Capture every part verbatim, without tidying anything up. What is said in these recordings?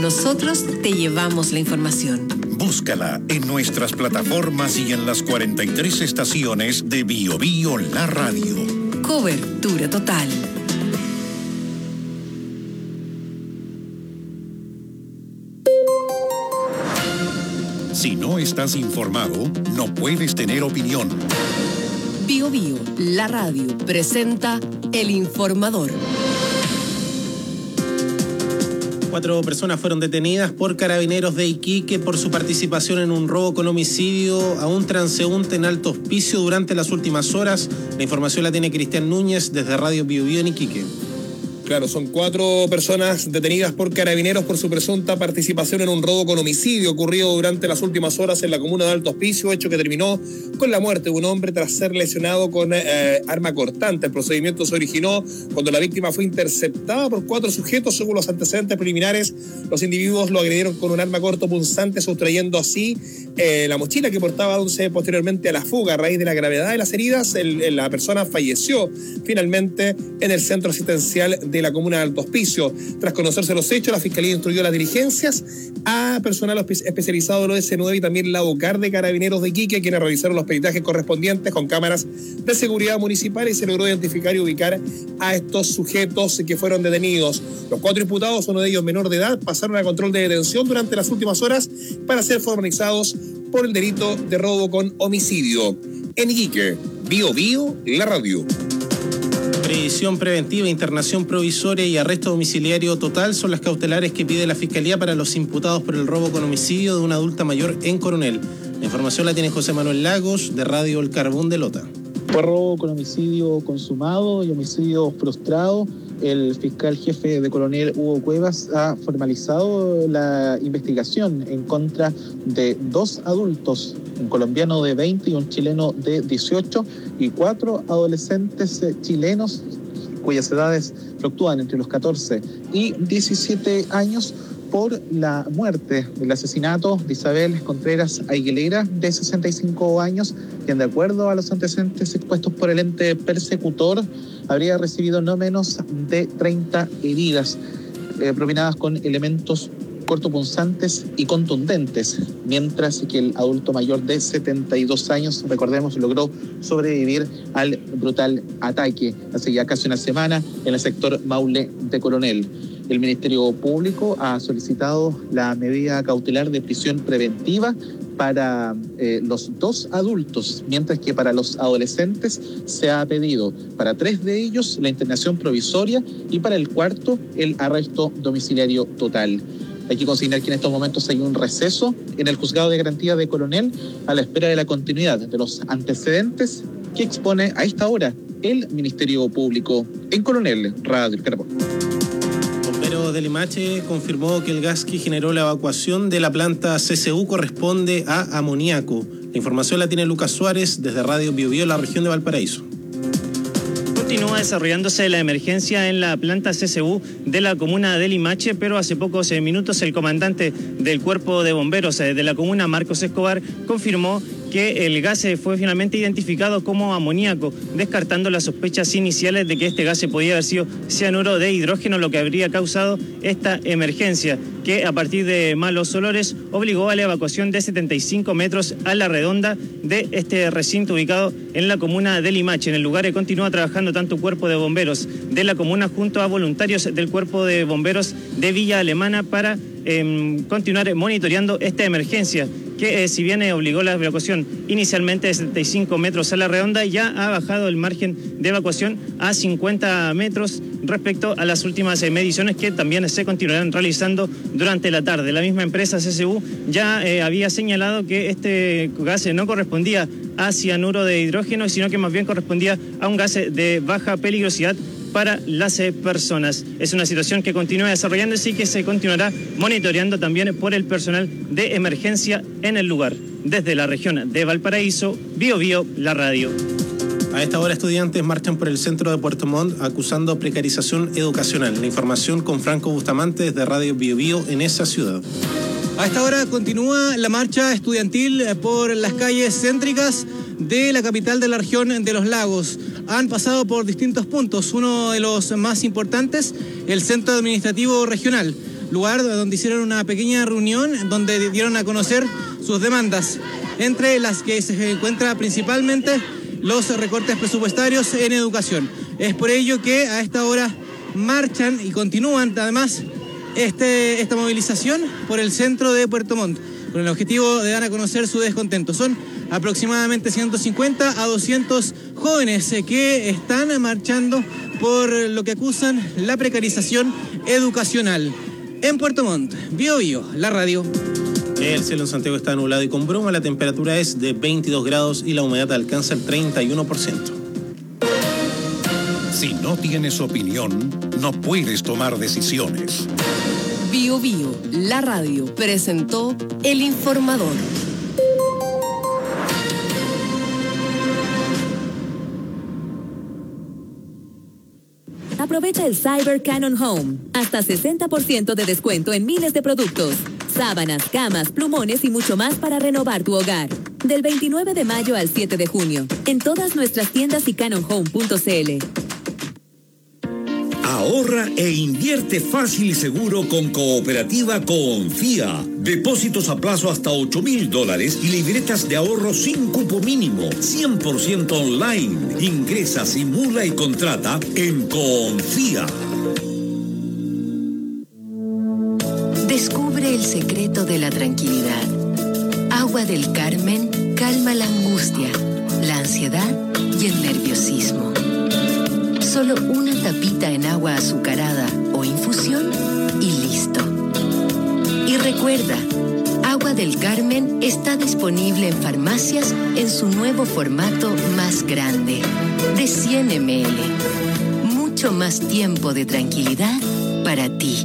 Nosotros te llevamos la información. Búscala en nuestras plataformas y en las cuarenta y tres estaciones de Bio Bio La Radio. Cobertura total. Si no estás informado, no puedes tener opinión. Bio Bio La Radio presenta El Informador. Cuatro personas fueron detenidas por Carabineros de Iquique por su participación en un robo con homicidio a un transeúnte en Alto Hospicio durante las últimas horas. La información la tiene Cristian Núñez desde Radio Bio Bio en Iquique. Claro, son cuatro personas detenidas por Carabineros por su presunta participación en un robo con homicidio ocurrido durante las últimas horas en la comuna de Alto Hospicio, hecho que terminó con la muerte de un hombre tras ser lesionado con eh, arma cortante. El procedimiento se originó cuando la víctima fue interceptada por cuatro sujetos. Según los antecedentes preliminares, los individuos lo agredieron con un arma cortopunzante, sustrayendo así eh, la mochila que portaba, dándose posteriormente a la fuga. A raíz de la gravedad de las heridas, el, el, la persona falleció finalmente en el centro asistencial de la comuna de Alto Hospicio. Tras conocerse los hechos, la Fiscalía instruyó las diligencias a personal especializado del O S nueve y también la OCAR de Carabineros de Iquique, quienes realizaron los peritajes correspondientes con cámaras de seguridad municipal y se logró identificar y ubicar a estos sujetos que fueron detenidos. Los cuatro imputados, uno de ellos menor de edad, pasaron a control de detención durante las últimas horas para ser formalizados por el delito de robo con homicidio. En Iquique, Bio Bio, la radio. Prisión preventiva, internación provisoria y arresto domiciliario total son las cautelares que pide la Fiscalía para los imputados por el robo con homicidio de una adulta mayor en Coronel. La información la tiene José Manuel Lagos, de Radio El Carbón de Lota. Por robo con homicidio consumado y homicidio frustrado, el fiscal jefe de Coronel, Hugo Cuevas, ha formalizado la investigación en contra de dos adultos, un colombiano de veinte y un chileno de dieciocho, y cuatro adolescentes chilenos cuyas edades fluctúan entre los catorce y diecisiete años, por la muerte, el asesinato de Isabel Contreras Aguilera, de sesenta y cinco años, quien, de acuerdo a los antecedentes expuestos por el ente persecutor, habría recibido no menos de treinta heridas eh, propinadas con elementos cortopunzantes y contundentes, mientras que el adulto mayor de setenta y dos años, recordemos, logró sobrevivir al brutal ataque hace ya casi una semana en el sector Maule de Coronel. El Ministerio Público ha solicitado la medida cautelar de prisión preventiva para eh, los dos adultos, mientras que para los adolescentes se ha pedido para tres de ellos la internación provisoria y para el cuarto el arresto domiciliario total. Hay que consignar que en estos momentos hay un receso en el Juzgado de Garantía de Coronel a la espera de la continuidad de los antecedentes que expone a esta hora el Ministerio Público. En Coronel, Radio El Carbón. Bomberos de Limache confirmó que el gas que generó la evacuación de la planta C C U corresponde a amoníaco. La información la tiene Lucas Suárez desde Radio Bio Bio, la región de Valparaíso. Continúa desarrollándose la emergencia en la planta C C U de la comuna de Limache, pero hace pocos minutos el comandante del Cuerpo de Bomberos de la comuna, Marcos Escobar, confirmó que el gas fue finalmente identificado como amoníaco, descartando las sospechas iniciales de que este gas podía haber sido cianuro de hidrógeno, lo que habría causado esta emergencia, que a partir de malos olores obligó a la evacuación de setenta y cinco metros a la redonda de este recinto ubicado en la comuna de Limache. En el lugar continúa trabajando tanto Cuerpo de Bomberos de la comuna junto a voluntarios del Cuerpo de Bomberos de Villa Alemana para eh, continuar monitoreando esta emergencia, que eh, si bien eh, obligó la evacuación inicialmente de setenta y cinco metros a la redonda, ya ha bajado el margen de evacuación a cincuenta metros respecto a las últimas eh, mediciones que también se continuarán realizando durante la tarde. La misma empresa C C U ya eh, había señalado que este gas no correspondía a cianuro de hidrógeno, sino que más bien correspondía a un gas de baja peligrosidad para las personas. Es una situación que continúa desarrollándose y que se continuará monitoreando también por el personal de emergencia en el lugar. Desde la región de Valparaíso, Bio Bio, la radio. A esta hora, estudiantes marchan por el centro de Puerto Montt acusando precarización educacional. La información con Franco Bustamante desde Radio Bio Bio en esa ciudad. A esta hora continúa la marcha estudiantil por las calles céntricas de la capital de la región de Los Lagos. Han pasado por distintos puntos, uno de los más importantes, el Centro Administrativo Regional. lugar donde hicieron una pequeña reunión donde dieron a conocer sus demandas, entre las que se encuentra principalmente los recortes presupuestarios en educación. Es por ello que a esta hora marchan y continúan además este, esta movilización por el centro de Puerto Montt, con el objetivo de dar a conocer su descontento. Son aproximadamente ciento cincuenta a doscientos jóvenes que están marchando por lo que acusan la precarización educacional. En Puerto Montt, Bio Bio, la radio. El cielo en Santiago está nublado y con bruma, la temperatura es de veintidós grados y la humedad alcanza el treinta y uno por ciento. Si no tienes opinión, no puedes tomar decisiones. Bio Bio, la radio, presentó El Informador. Aprovecha el Cyber Canon Home. Hasta sesenta por ciento de descuento en miles de productos. Sábanas, camas, plumones y mucho más para renovar tu hogar. Del veintinueve de mayo al siete de junio. En todas nuestras tiendas y canon home punto c l. Ahorra e invierte fácil y seguro con Cooperativa Confía. Depósitos a plazo hasta ocho mil dólares y libretas de ahorro sin cupo mínimo, cien por ciento online. Ingresa, simula y contrata en Confía. Descubre el secreto de la tranquilidad. Agua del Carmen calma la angustia, la ansiedad y el nerviosismo. Solo una tapita en agua azucarada o infusión y listo. Y recuerda, Agua del Carmen está disponible en farmacias en su nuevo formato más grande, de cien mililitros. Mucho más tiempo de tranquilidad para ti.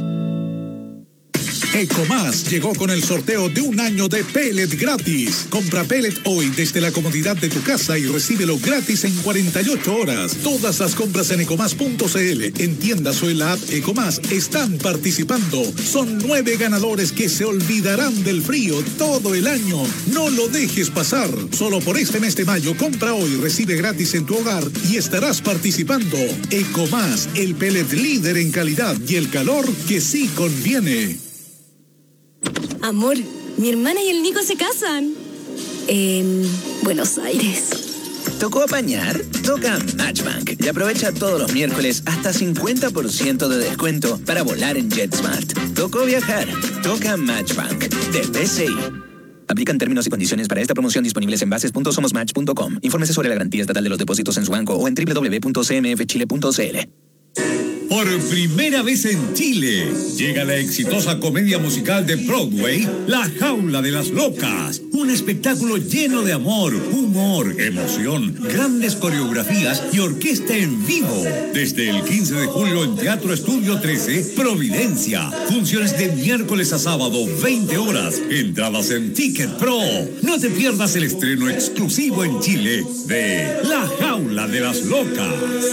Ecomás llegó con el sorteo de un año de pellet gratis. Compra pellet hoy desde la comodidad de tu casa y recíbelo gratis en cuarenta y ocho horas. Todas las compras en ecomás punto c l, en tiendas o en la app Ecomás están participando. Son nueve ganadores que se olvidarán del frío todo el año. No lo dejes pasar. Solo por este mes de mayo, compra hoy, recibe gratis en tu hogar y estarás participando. Ecomás, el pellet líder en calidad y el calor que sí conviene. Amor, mi hermana y el Nico se casan en Buenos Aires. ¿Tocó apañar? Toca Matchbank y aprovecha todos los miércoles hasta cincuenta por ciento de descuento para volar en JetSmart. Tocó viajar. Toca Matchbank de B C I. Aplican términos y condiciones para esta promoción disponibles en bases punto somos match punto com. Infórmese sobre la garantía estatal de los depósitos en su banco o en doble u doble u doble u punto c m f chile punto c l. Por primera vez en Chile, llega la exitosa comedia musical de Broadway, La Jaula de las Locas. Un espectáculo lleno de amor, humor, emoción, grandes coreografías y orquesta en vivo. Desde el quince de julio en Teatro Estudio trece, Providencia. Funciones de miércoles a sábado, veinte horas. Entradas en Ticket Pro. No te pierdas el estreno exclusivo en Chile de La Jaula de las Locas.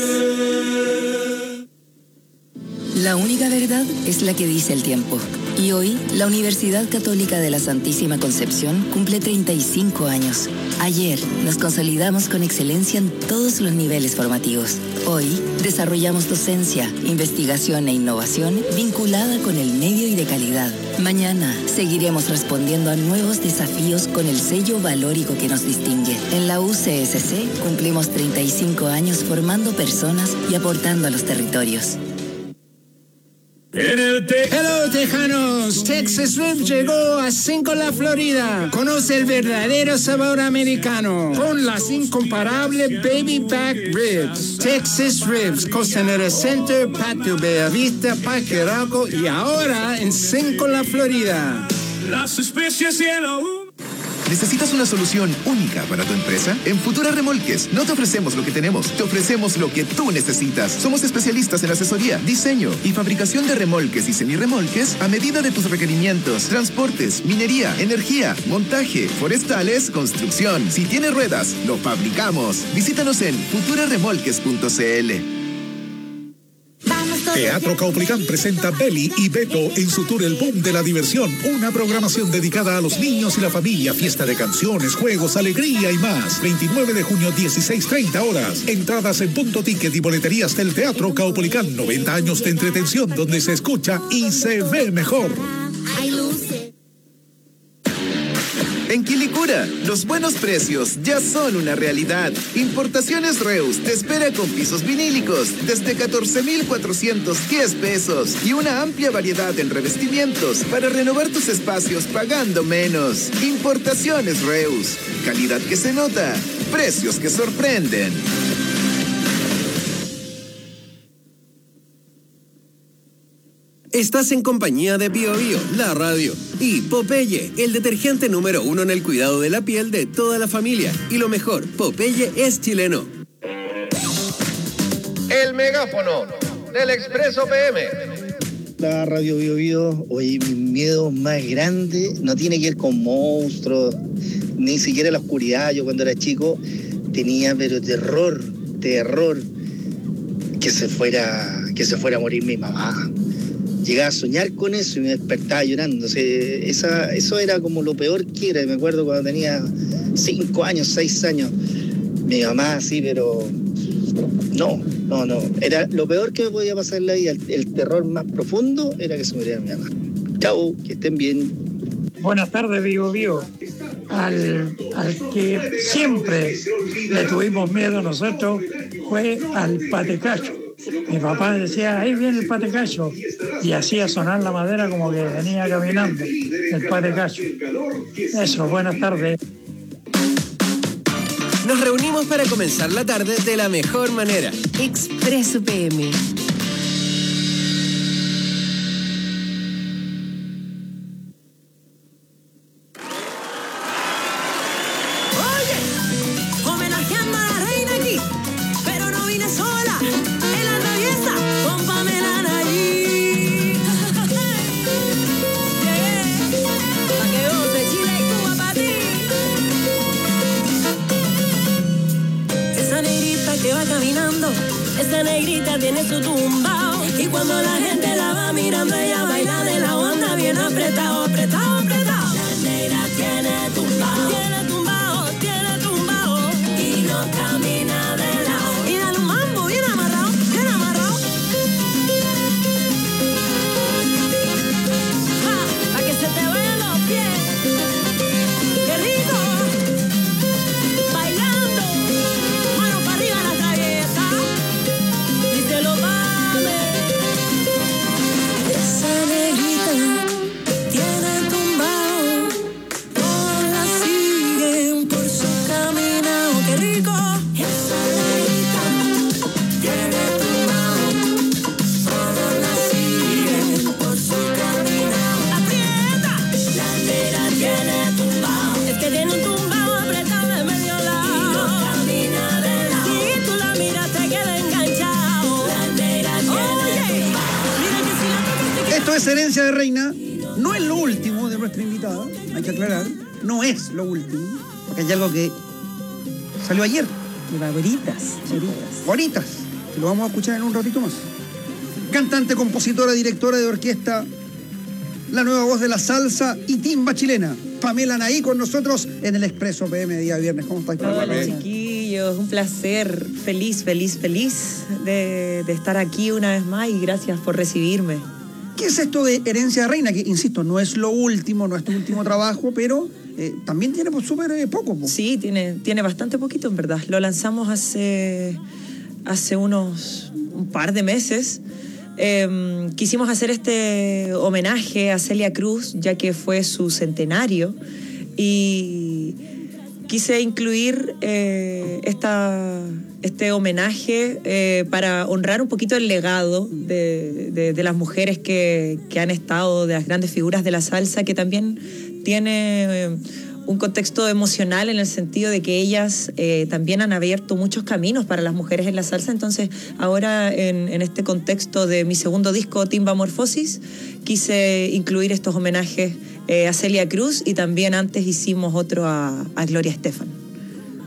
La única verdad es la que dice el tiempo. Y hoy, la Universidad Católica de la Santísima Concepción cumple treinta y cinco años. Ayer, nos consolidamos con excelencia en todos los niveles formativos. Hoy, desarrollamos docencia, investigación e innovación vinculada con el medio y de calidad. Mañana, seguiremos respondiendo a nuevos desafíos con el sello valórico que nos distingue. En la U C S C, cumplimos treinta y cinco años formando personas y aportando a los territorios. Hello, tejanos. Texas Ribs llegó a Cincola, Florida. Conoce el verdadero sabor americano con las incomparables Baby Back Ribs. Texas Ribs, Costanera Center, Patio Bellavista, Parque Arauco y ahora en Cincola, Florida. Las especies y el aún. ¿Necesitas una solución única para tu empresa? En Futura Remolques no te ofrecemos lo que tenemos, te ofrecemos lo que tú necesitas. Somos especialistas en asesoría, diseño y fabricación de remolques y semirremolques a medida de tus requerimientos. Transportes, minería, energía, montaje, forestales, construcción. Si tiene ruedas, lo fabricamos. Visítanos en futura remolques punto c l. Vamos Teatro Caupolicán presenta Beli y Beto en su tour El Boom de la Diversión, una programación dedicada a los niños y la familia, fiesta de canciones, juegos, alegría y más. veintinueve de junio, dieciséis treinta horas. Entradas en Punto Ticket y boleterías del Teatro Caupolicán. noventa años de entretención donde se escucha y se ve mejor. En Quilicura, los buenos precios ya son una realidad. Importaciones Reus te espera con pisos vinílicos desde catorce mil cuatrocientos diez pesos y una amplia variedad en revestimientos para renovar tus espacios pagando menos. Importaciones Reus, calidad que se nota, precios que sorprenden. Estás en compañía de Bio Bio, la radio, y Popeye, el detergente número uno en el cuidado de la piel de toda la familia. Y lo mejor, Popeye es chileno. El megáfono del Expreso P M. La radio Bio Bio, oye, mi miedo más grande no tiene que ver con monstruos, ni siquiera la oscuridad. Yo cuando era chico tenía pero terror, terror, que se fuera, que se fuera a morir mi mamá. Llegaba a soñar con eso y me despertaba llorando. O sea, esa, eso era como lo peor que era. Me acuerdo cuando tenía cinco años, seis años. Mi mamá, sí, pero no, no, no. Era lo peor que me podía pasar en la vida. El, el terror más profundo era que se muriera mi mamá. Chao, que estén bien. Buenas tardes, Vivo Vivo. Al, al que siempre le tuvimos miedo nosotros fue al patecacho. Mi papá decía, ahí viene el patecacho, y hacía sonar la madera como que venía caminando el patecacho. Eso, buenas tardes. Nos reunimos para comenzar la tarde de la mejor manera. Expreso P M. Esa negrita tiene su tumbao y cuando la gente la va mirando ella baila de la onda bien apretado, apretado, apretado. La negra tiene tumbao, tiene tumbao, tiene tumbao y no camina de lado. Y dale un mambo bien amarrado, bien amarrado. Ja, pa' que se te vayan los pies. ¡Qué rico! Bailando, mano para arriba la traviesa. Esa negrita tiene tumbao, todos la siguen por su caminado, qué rico. Esa negrita tiene tumbao, todos la siguen por su caminado. Aprieta, la negra tiene tumbao, es que tiene un tumbao apretado de medio lado y no camina de lado. Si tú la miras te queda enganchado. La negra tiene tumbao. Esto es Herencia de Reina, no es lo último de nuestra invitada, hay que aclarar, no es lo último, porque hay algo que salió ayer. De favoritas, favoritas. Bonitas, que lo vamos a escuchar en un ratito más. Cantante, compositora, directora de orquesta, la nueva voz de la salsa y timba chilena, Pamela Anaí, con nosotros en el Expreso P M día viernes. ¿Cómo estáis, Pamela? Hola, chiquillos, un placer, feliz, feliz, feliz de, de estar aquí una vez más y gracias por recibirme. ¿Qué es esto de Herencia de Reina? Que, insisto, no es lo último, no es tu último trabajo, pero eh, también tiene pues, súper eh, poco. Po. Sí, tiene, tiene bastante poquito, en verdad. Lo lanzamos hace, hace unos un par de meses. Eh, quisimos hacer este homenaje a Celia Cruz, ya que fue su centenario, y quise incluir eh, esta... este homenaje eh, para honrar un poquito el legado de, de, de las mujeres que, que han estado, de las grandes figuras de la salsa, que también tiene eh, un contexto emocional en el sentido de que ellas eh, también han abierto muchos caminos para las mujeres en la salsa. Entonces ahora en, en este contexto de mi segundo disco, Timba Morfosis, quise incluir estos homenajes eh, a Celia Cruz, y también antes hicimos otro a, a Gloria Estefan.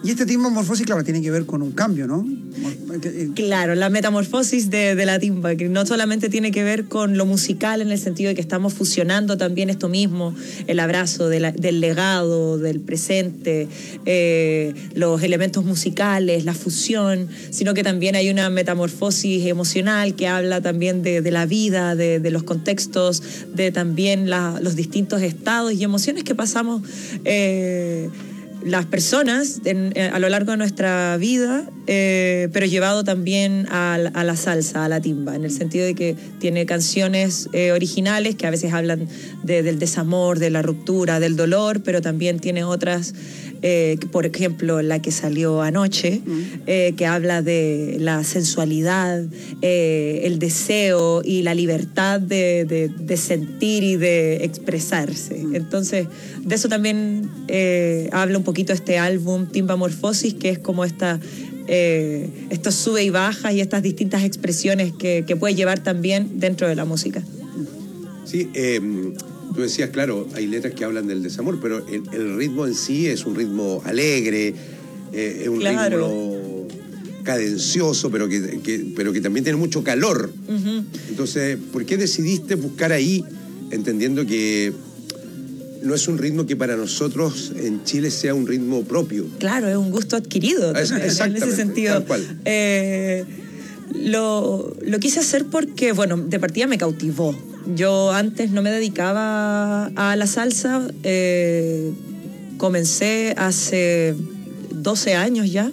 Y este timba morfosis, claro, tiene que ver con un cambio, ¿no? Claro, la metamorfosis de, de la timba, que no solamente tiene que ver con lo musical en el sentido de que estamos fusionando también esto mismo, el abrazo de la, del legado, del presente, eh, los elementos musicales, la fusión, sino que también hay una metamorfosis emocional que habla también de, de la vida, de, de los contextos, de también la, los distintos estados y emociones que pasamos eh, las personas en, eh, a lo largo de nuestra vida, eh, pero llevado también a, a la salsa, a la timba, en el sentido de que tiene canciones eh, originales que a veces hablan de, del desamor, de la ruptura, del dolor, pero también tiene otras, eh, por ejemplo, la que salió anoche, mm. eh, que habla de la sensualidad, eh, el deseo y la libertad de, de, de sentir y de expresarse. Mm. Entonces, de eso también eh, habla un poquito este álbum Timba Morfosis, que es como esta eh, estos sube y bajas y estas distintas expresiones que, que puede llevar también dentro de la música. Sí, eh, tú decías, claro, hay letras que hablan del desamor, pero el, el ritmo en sí es un ritmo alegre, eh, es un claro. ritmo cadencioso, pero que, que, pero que también tiene mucho calor. Uh-huh. Entonces, ¿por qué decidiste buscar ahí, entendiendo que no es un ritmo que para nosotros en Chile sea un ritmo propio? Claro, es un gusto adquirido. Es, exactamente, en ese sentido. Tal cual. Eh, lo, lo quise hacer porque, bueno, de partida me cautivó. Yo antes no me dedicaba a la salsa. Eh, comencé hace doce años ya.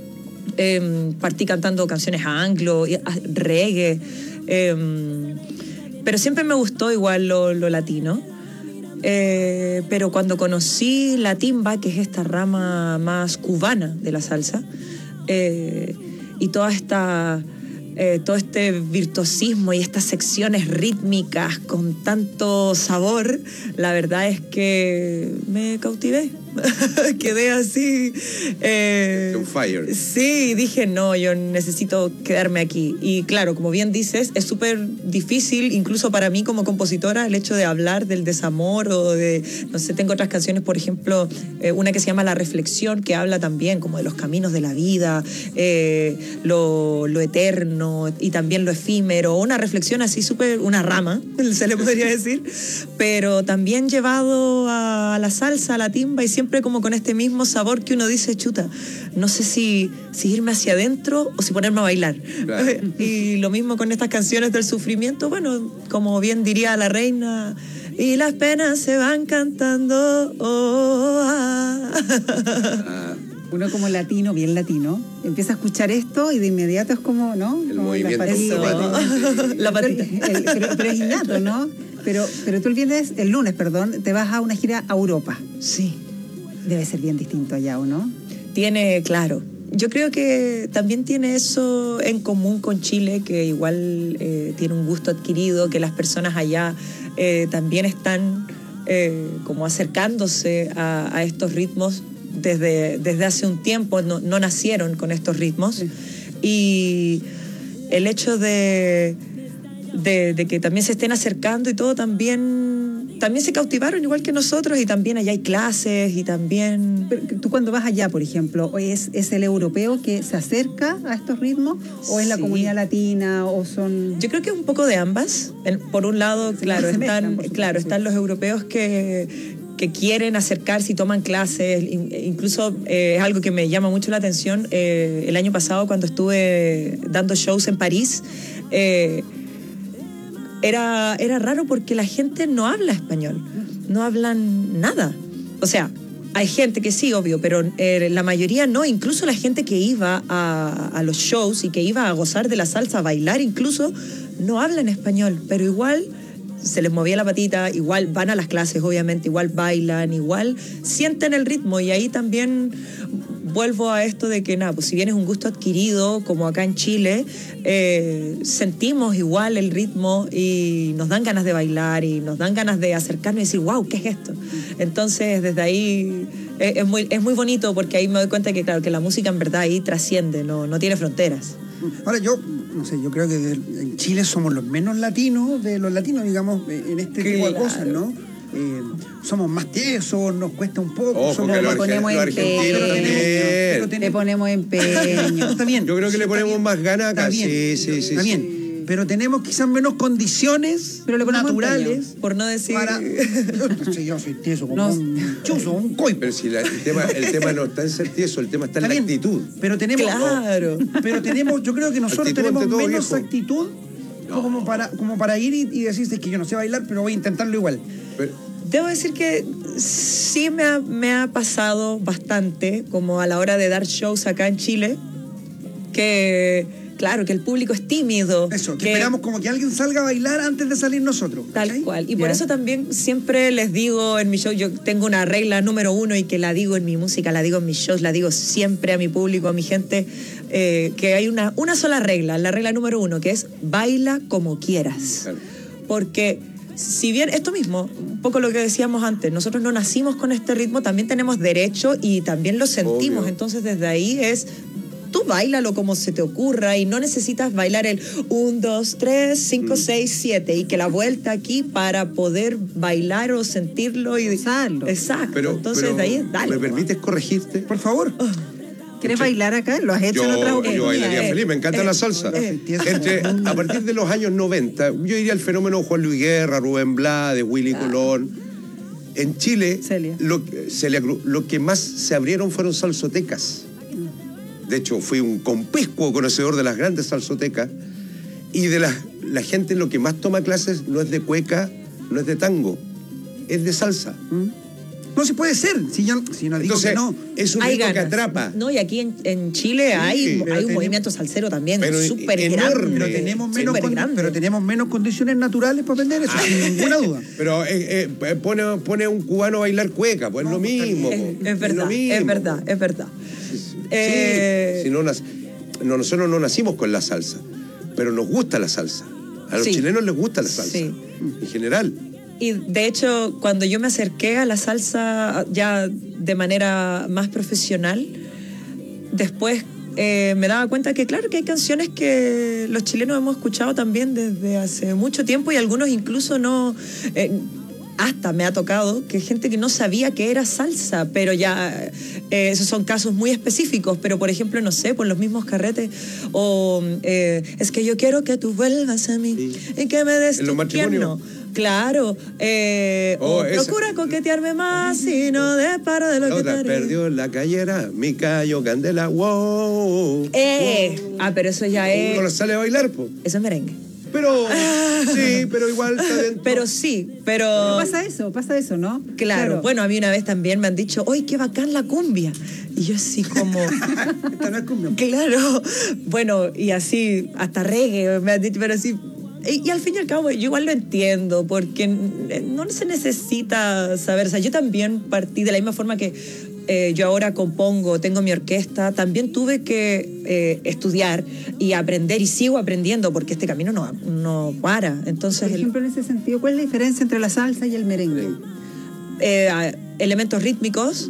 Eh, partí cantando canciones anglo, reggae. Eh, pero siempre me gustó igual lo, lo latino. Eh, pero cuando conocí la timba, que es esta rama más cubana de la salsa, eh, y toda esta, eh, todo este virtuosismo y estas secciones rítmicas con tanto sabor, la verdad es que me cautivé. Quedé así. Eh, On fire. Sí, dije, no, yo necesito quedarme aquí. Y claro, como bien dices, es súper difícil, incluso para mí como compositora, el hecho de hablar del desamor o de, no sé, tengo otras canciones, por ejemplo, eh, una que se llama La Reflexión, que habla también como de los caminos de la vida, eh, lo, lo eterno y también lo efímero, una reflexión así súper, una rama, se le podría decir, pero también llevado a la salsa, a la timba, y siempre como con este mismo sabor que uno dice, chuta, no sé si, si irme hacia adentro o si ponerme a bailar. Claro. Y lo mismo con estas canciones del sufrimiento, bueno, como bien diría la reina, y las penas se van cantando. Oh, ah. Uno como latino, bien latino, empieza a escuchar esto y de inmediato es como, ¿no? El como movimiento. La patita. La patita. El, el, pero, pero es innato, ¿no? Pero, pero tú el viernes, el lunes, perdón, te vas a una gira a Europa. Sí. Debe ser bien distinto allá, ¿o no? Tiene, claro. Yo creo que también tiene eso en común con Chile, que igual eh, tiene un gusto adquirido, que las personas allá eh, también están eh, como acercándose a, a estos ritmos desde, desde hace un tiempo, no, no nacieron con estos ritmos. Sí. Y el hecho de, de, de que también se estén acercando y todo también... También se cautivaron igual que nosotros y también allá hay clases y también... Pero tú cuando vas allá, por ejemplo, ¿es, es el europeo que se acerca a estos ritmos o es sí. la comunidad latina o son...? Yo creo que es un poco de ambas. Por un lado, claro, están, mezclan, supuesto, claro, sí. están los europeos que... que quieren acercarse y toman clases, incluso eh, es algo que me llama mucho la atención. Eh, el año pasado cuando estuve dando shows en París, eh, era, era raro porque la gente no habla español, no hablan nada. O sea, hay gente que sí, obvio, pero eh, la mayoría no, incluso la gente que iba a, a los shows y que iba a gozar de la salsa, a bailar incluso, no habla en español, pero igual... se les movía la patita, igual van a las clases, obviamente, igual bailan, igual sienten el ritmo. Y ahí también vuelvo a esto de que, nada, pues si bien es un gusto adquirido, como acá en Chile, eh, sentimos igual el ritmo y nos dan ganas de bailar y nos dan ganas de acercarnos y decir, wow, ¿qué es esto? Entonces, desde ahí es, es, muy, es muy bonito porque ahí me doy cuenta que, claro, que la música en verdad ahí trasciende, no, no tiene fronteras. Ahora, yo, no sé, yo creo que en Chile somos los menos latinos de los latinos, digamos, en este tipo de cosas, ¿no? eh, somos más tiesos, nos cuesta un poco. Ojo, somos que los, ponemos los empeño. argentinos también. Pero tenemos- Le ponemos empeño. Está bien. Yo creo que le ponemos más ganas acá. Está bien, Sí, sí, sí. está sí. bien. Pero tenemos quizás menos condiciones Pero le ponemos naturales Por no decir. para... Yo, sí, yo soy tieso como No. un chuzo, un coipo. Pero si la- el, tema, el tema no está en ser tieso, el tema está en Está la bien. actitud. Pero tenemos... Claro. Pero tenemos, yo creo que nosotros Actitud tenemos ante todo, menos viejo. actitud como, para, como para ir y, y decirte que yo no sé bailar, pero voy a intentarlo igual. Pero- Debo decir que sí me ha, me ha pasado bastante, como a la hora de dar shows acá en Chile, que claro, que el público es tímido. Eso, que, que esperamos como que alguien salga a bailar antes de salir nosotros. Tal ¿cachai? cual. Y por Ya. eso también siempre les digo en mi show, yo tengo una regla número uno y que la digo en mi música, la digo en mis shows, la digo siempre a mi público, a mi gente, eh, que hay una, una sola regla, la regla número uno, que es baila como quieras. Claro. Porque si bien esto mismo, un poco lo que decíamos antes, nosotros no nacimos con este ritmo, también tenemos derecho y también lo sentimos. Obvio. Entonces desde ahí es... Tú bailalo como se te ocurra y no necesitas bailar el un, dos, tres, cinco, seis, siete y que la vuelta aquí para poder bailar o sentirlo y Usarlo. Exacto. Pero, Entonces pero, de ahí es dale. ¿me permites corregirte? Por favor. ¿Quieres bailar acá? ¿Lo has hecho en otras Yo, ocasiones? yo bailaría Eh, feliz, me encanta eh, la salsa. eh. Entre, a partir de los años noventa, yo diría el fenómeno Juan Luis Guerra, Rubén Blades, Willy Colón. En Chile, Celia. Lo, Celia Cruz, lo que más se abrieron fueron salsotecas. De hecho, fui un conpiscuo conocedor de las grandes salsotecas y de la, la gente lo que más toma clases no es de cueca, no es de tango, es de salsa. No, si puede ser. Si yo, si yo no digo Entonces, que no. es un Hay ritmo que ganas. atrapa. No, y aquí en, en Chile hay, pero hay un tenemos- movimiento salsero también pero súper enorme. grande. Pero tenemos, menos súper con- grande. pero tenemos menos condiciones naturales para aprender eso, sin ninguna duda. Pero eh, eh, pone, pone a un cubano a bailar cueca, pues es lo mismo. Es, po. es lo verdad, mismo. es verdad, es verdad. Sí, Eh, si no, nac- no, nosotros no nacimos con la salsa, pero nos gusta la salsa. A los Sí. chilenos les gusta la salsa, Sí. en general. Y de hecho, cuando yo me acerqué a la salsa ya de manera más profesional, después eh, me daba cuenta que claro que hay canciones que los chilenos hemos escuchado también desde hace mucho tiempo y algunos incluso no... eh, hasta me ha tocado que gente que no sabía que era salsa, pero ya eh, esos son casos muy específicos, pero por ejemplo, no sé, por los mismos carretes, o eh, es que yo quiero que tú vuelvas a mí Sí. y que me des En los tu matrimonios. tierno. Claro, eh, Oh, o esa. procura coquetearme más y no de paro de lo La que te otra, haré. perdió la callera, mi callo, candela, wow. Eh, ah, pero eso ya es... Uno no sale a bailar, pues. Eso es merengue. Pero, sí, pero igual está dentro. Pero sí, pero... Pero pasa eso, pasa eso, ¿no? Claro. bueno, a mí una vez también me han dicho, ¡ay, qué bacán la cumbia! Y yo así como... Esta no es cumbia. Claro, bueno, y así, hasta reggae, me han dicho, pero así... Y, y al fin y al cabo, yo igual lo entiendo, porque no se necesita saber, o sea, yo también partí de la misma forma que eh, yo ahora compongo, tengo mi orquesta, también tuve que eh, estudiar y aprender, y sigo aprendiendo, porque este camino no, no para. Entonces, Por ejemplo, en ese sentido, ¿cuál es la diferencia entre la salsa y el merengue? eh, elementos rítmicos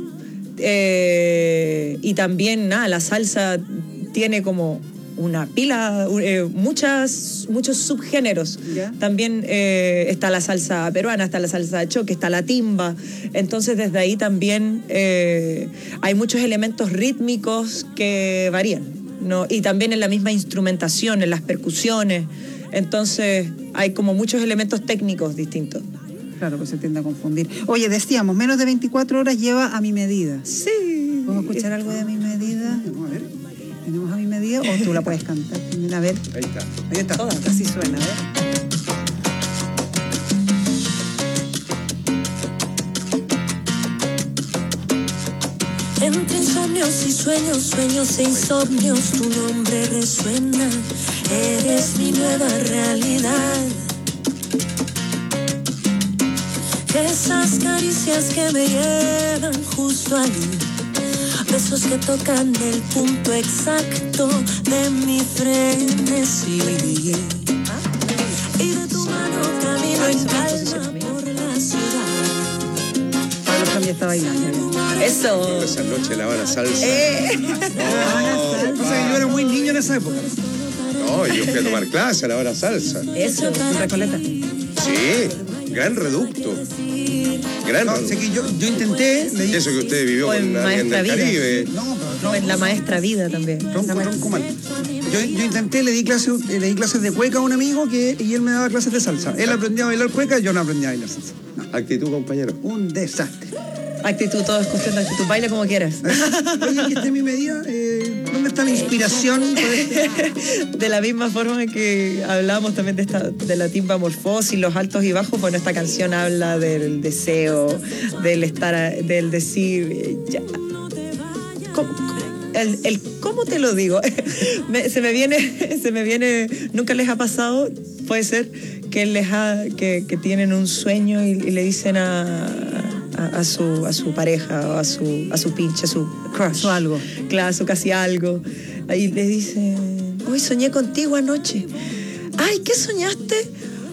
eh, y también nada, la salsa tiene como una pila, eh, muchas, muchos subgéneros. ¿Ya? También eh, está la salsa peruana, está la salsa de choque, está la timba. Entonces desde ahí también eh, hay muchos elementos rítmicos que varían, ¿no? Y también en la misma instrumentación, en las percusiones. Entonces hay como muchos elementos técnicos distintos. Claro, pues se tiende a confundir. Oye, decíamos, menos de veinticuatro horas lleva A Mi Medida. Sí. ¿Podemos escuchar algo de A Mi Medida? Vamos a ver. ¿Tenemos A Mi Medida o tú la puedes cantar? A ver, Ahí está. Ahí está. así suena, a ver. Entre insomnios y sueños, sueños e insomnios, tu nombre resuena. Eres mi nueva realidad. Esas caricias que me llevan justo allí, besos que tocan el punto exacto de mi frenesí. Y de tu mano camino en calma por la ciudad. Pablo también está bailando. Eso. Esa noche la van a salsa. Eh. O sea, yo era muy niño en esa época. No, yo fui a tomar clase a la hora salsa. Eso, en Recoleta. Sí, gran reducto. gran No, sé que yo, yo intenté. Le dije, Eso que usted vivió O con en alguien Maestra del Vida. Caribe. no, No, en la maestra vida también. Tronco, tronco mal. Yo, yo intenté, le di, clases, le di clases de cueca a un amigo que, y él me daba clases de salsa. Él aprendía a bailar cueca, yo no aprendía a bailar salsa. No. Actitud, compañero. Un desastre. Actitud, todo es cuestión de actitud. Baila como quieras. Oye, que esté en mi medida, eh, ¿dónde está la inspiración? De la misma forma que hablamos también de, esta, de la timbamorfosis, los altos y bajos, bueno, esta canción habla del deseo, del estar, a- del decir, eh, ya. ¿Cómo, cómo? El, el cómo te lo digo, Me- se me viene, se me viene, nunca les ha pasado, puede ser que les ha, que, que tienen un sueño y, y le dicen a, a, a su, a su pareja o a su, a su pinche, a su crush. O algo. Claro, su casi algo. Ahí le dicen, hoy soñé contigo anoche. Ay, ¿qué soñaste?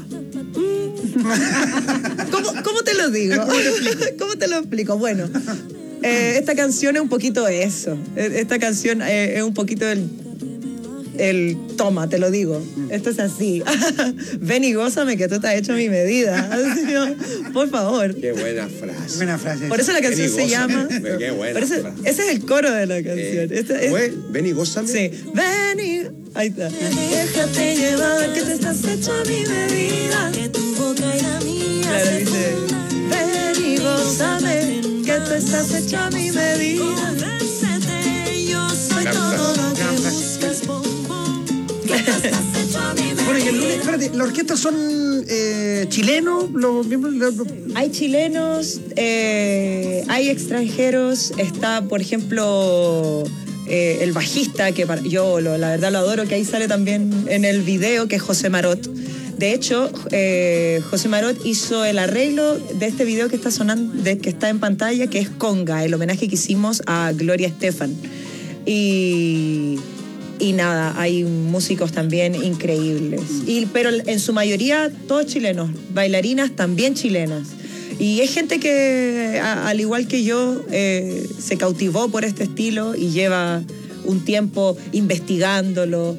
Mm. ¿Cómo, cómo te lo digo? ¿Cómo te lo explico? Bueno, eh, esta canción es un poquito eso. Eh, Esta canción eh, es un poquito el, el toma, te lo digo. Esto es así. Ven y gózame que tú te has hecho a mi medida. Así, ¿no? Por favor. Qué buena frase. Buena frase. Por eso la canción Ven y se llama. gózame. Qué buena por eso- frase. ese es el coro de la canción. Eh, Este es- ¿cómo es? Ven y gózame. Sí. Ven y. Ahí está. Déjate llevar, que te estás hecho a mi medida. Que tu boca y la mía. Claro, se dice. Ven y gózame, que tú estás hecho a mi medida. Convéncete, yo soy Gran todo frase. lo que Gran frase. buscas, bombón. Que tú estás hecho a mi medida. Bueno, y el lunes, espérate, ¿la orquesta son eh, chilenos? Los miembros. los- los- Hay chilenos, eh, hay extranjeros. Está, por ejemplo, eh, el bajista, que para- yo lo- la verdad lo adoro, que ahí sale también en el video, que es José Marot. De hecho, eh, José Marot hizo el arreglo de este video que está sonando, de, que está en pantalla, que es Conga, el homenaje que hicimos a Gloria Estefan. Y, y nada, hay músicos también increíbles. Y, pero en su mayoría todos chilenos, bailarinas también chilenas. Y es gente que, a- al igual que yo, eh, se cautivó por este estilo y lleva un tiempo investigándolo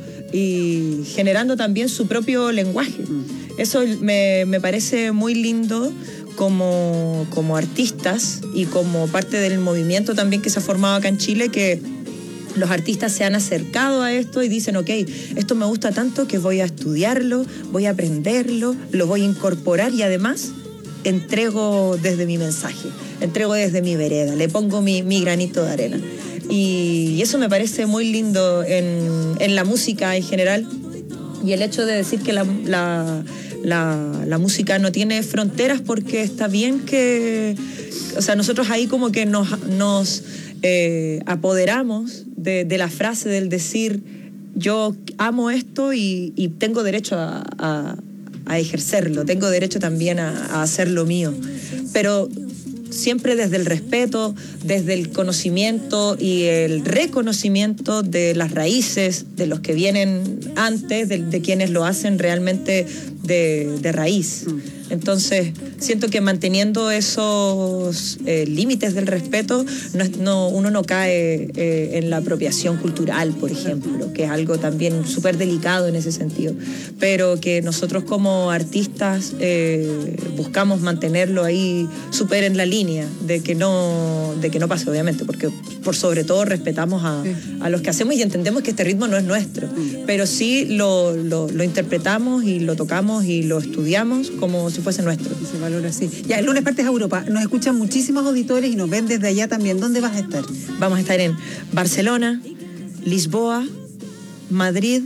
y generando también su propio lenguaje. Eso me, me parece muy lindo como, como artistas y como parte del movimiento también que se ha formado acá en Chile, que los artistas se han acercado a esto y dicen, ok, esto me gusta tanto que voy a estudiarlo, voy a aprenderlo, lo voy a incorporar y además entrego desde mi mensaje, entrego desde mi vereda, le pongo mi, mi granito de arena. Y eso me parece muy lindo en, en la música en general. Y el hecho de decir que la, la, la, la música no tiene fronteras, porque está bien que... O sea, nosotros ahí como que nos, nos eh, apoderamos de, de la frase del decir, yo amo esto y, y tengo derecho a, a, a ejercerlo, tengo derecho también a, a hacer lo mío. Pero siempre desde el respeto, desde el conocimiento y el reconocimiento de las raíces, de los que vienen antes, de, de quienes lo hacen realmente de, de raíz. Entonces, siento que manteniendo esos eh, límites del respeto, no, es- no- uno no cae eh, en la apropiación cultural, por ejemplo, que es algo también súper delicado en ese sentido, pero que nosotros como artistas eh, buscamos mantenerlo ahí súper en la línea, de que no, de que no pase, obviamente, porque por sobre todo respetamos a, a los que hacemos y entendemos que este ritmo no es nuestro, pero sí lo, lo, lo interpretamos y lo tocamos y lo estudiamos como si fuese nuestro. Se valora así. Ya, el lunes partes a Europa. Nos escuchan muchísimos auditores y nos ven desde allá también. ¿Dónde vas a estar? Vamos a estar en Barcelona, Lisboa, Madrid,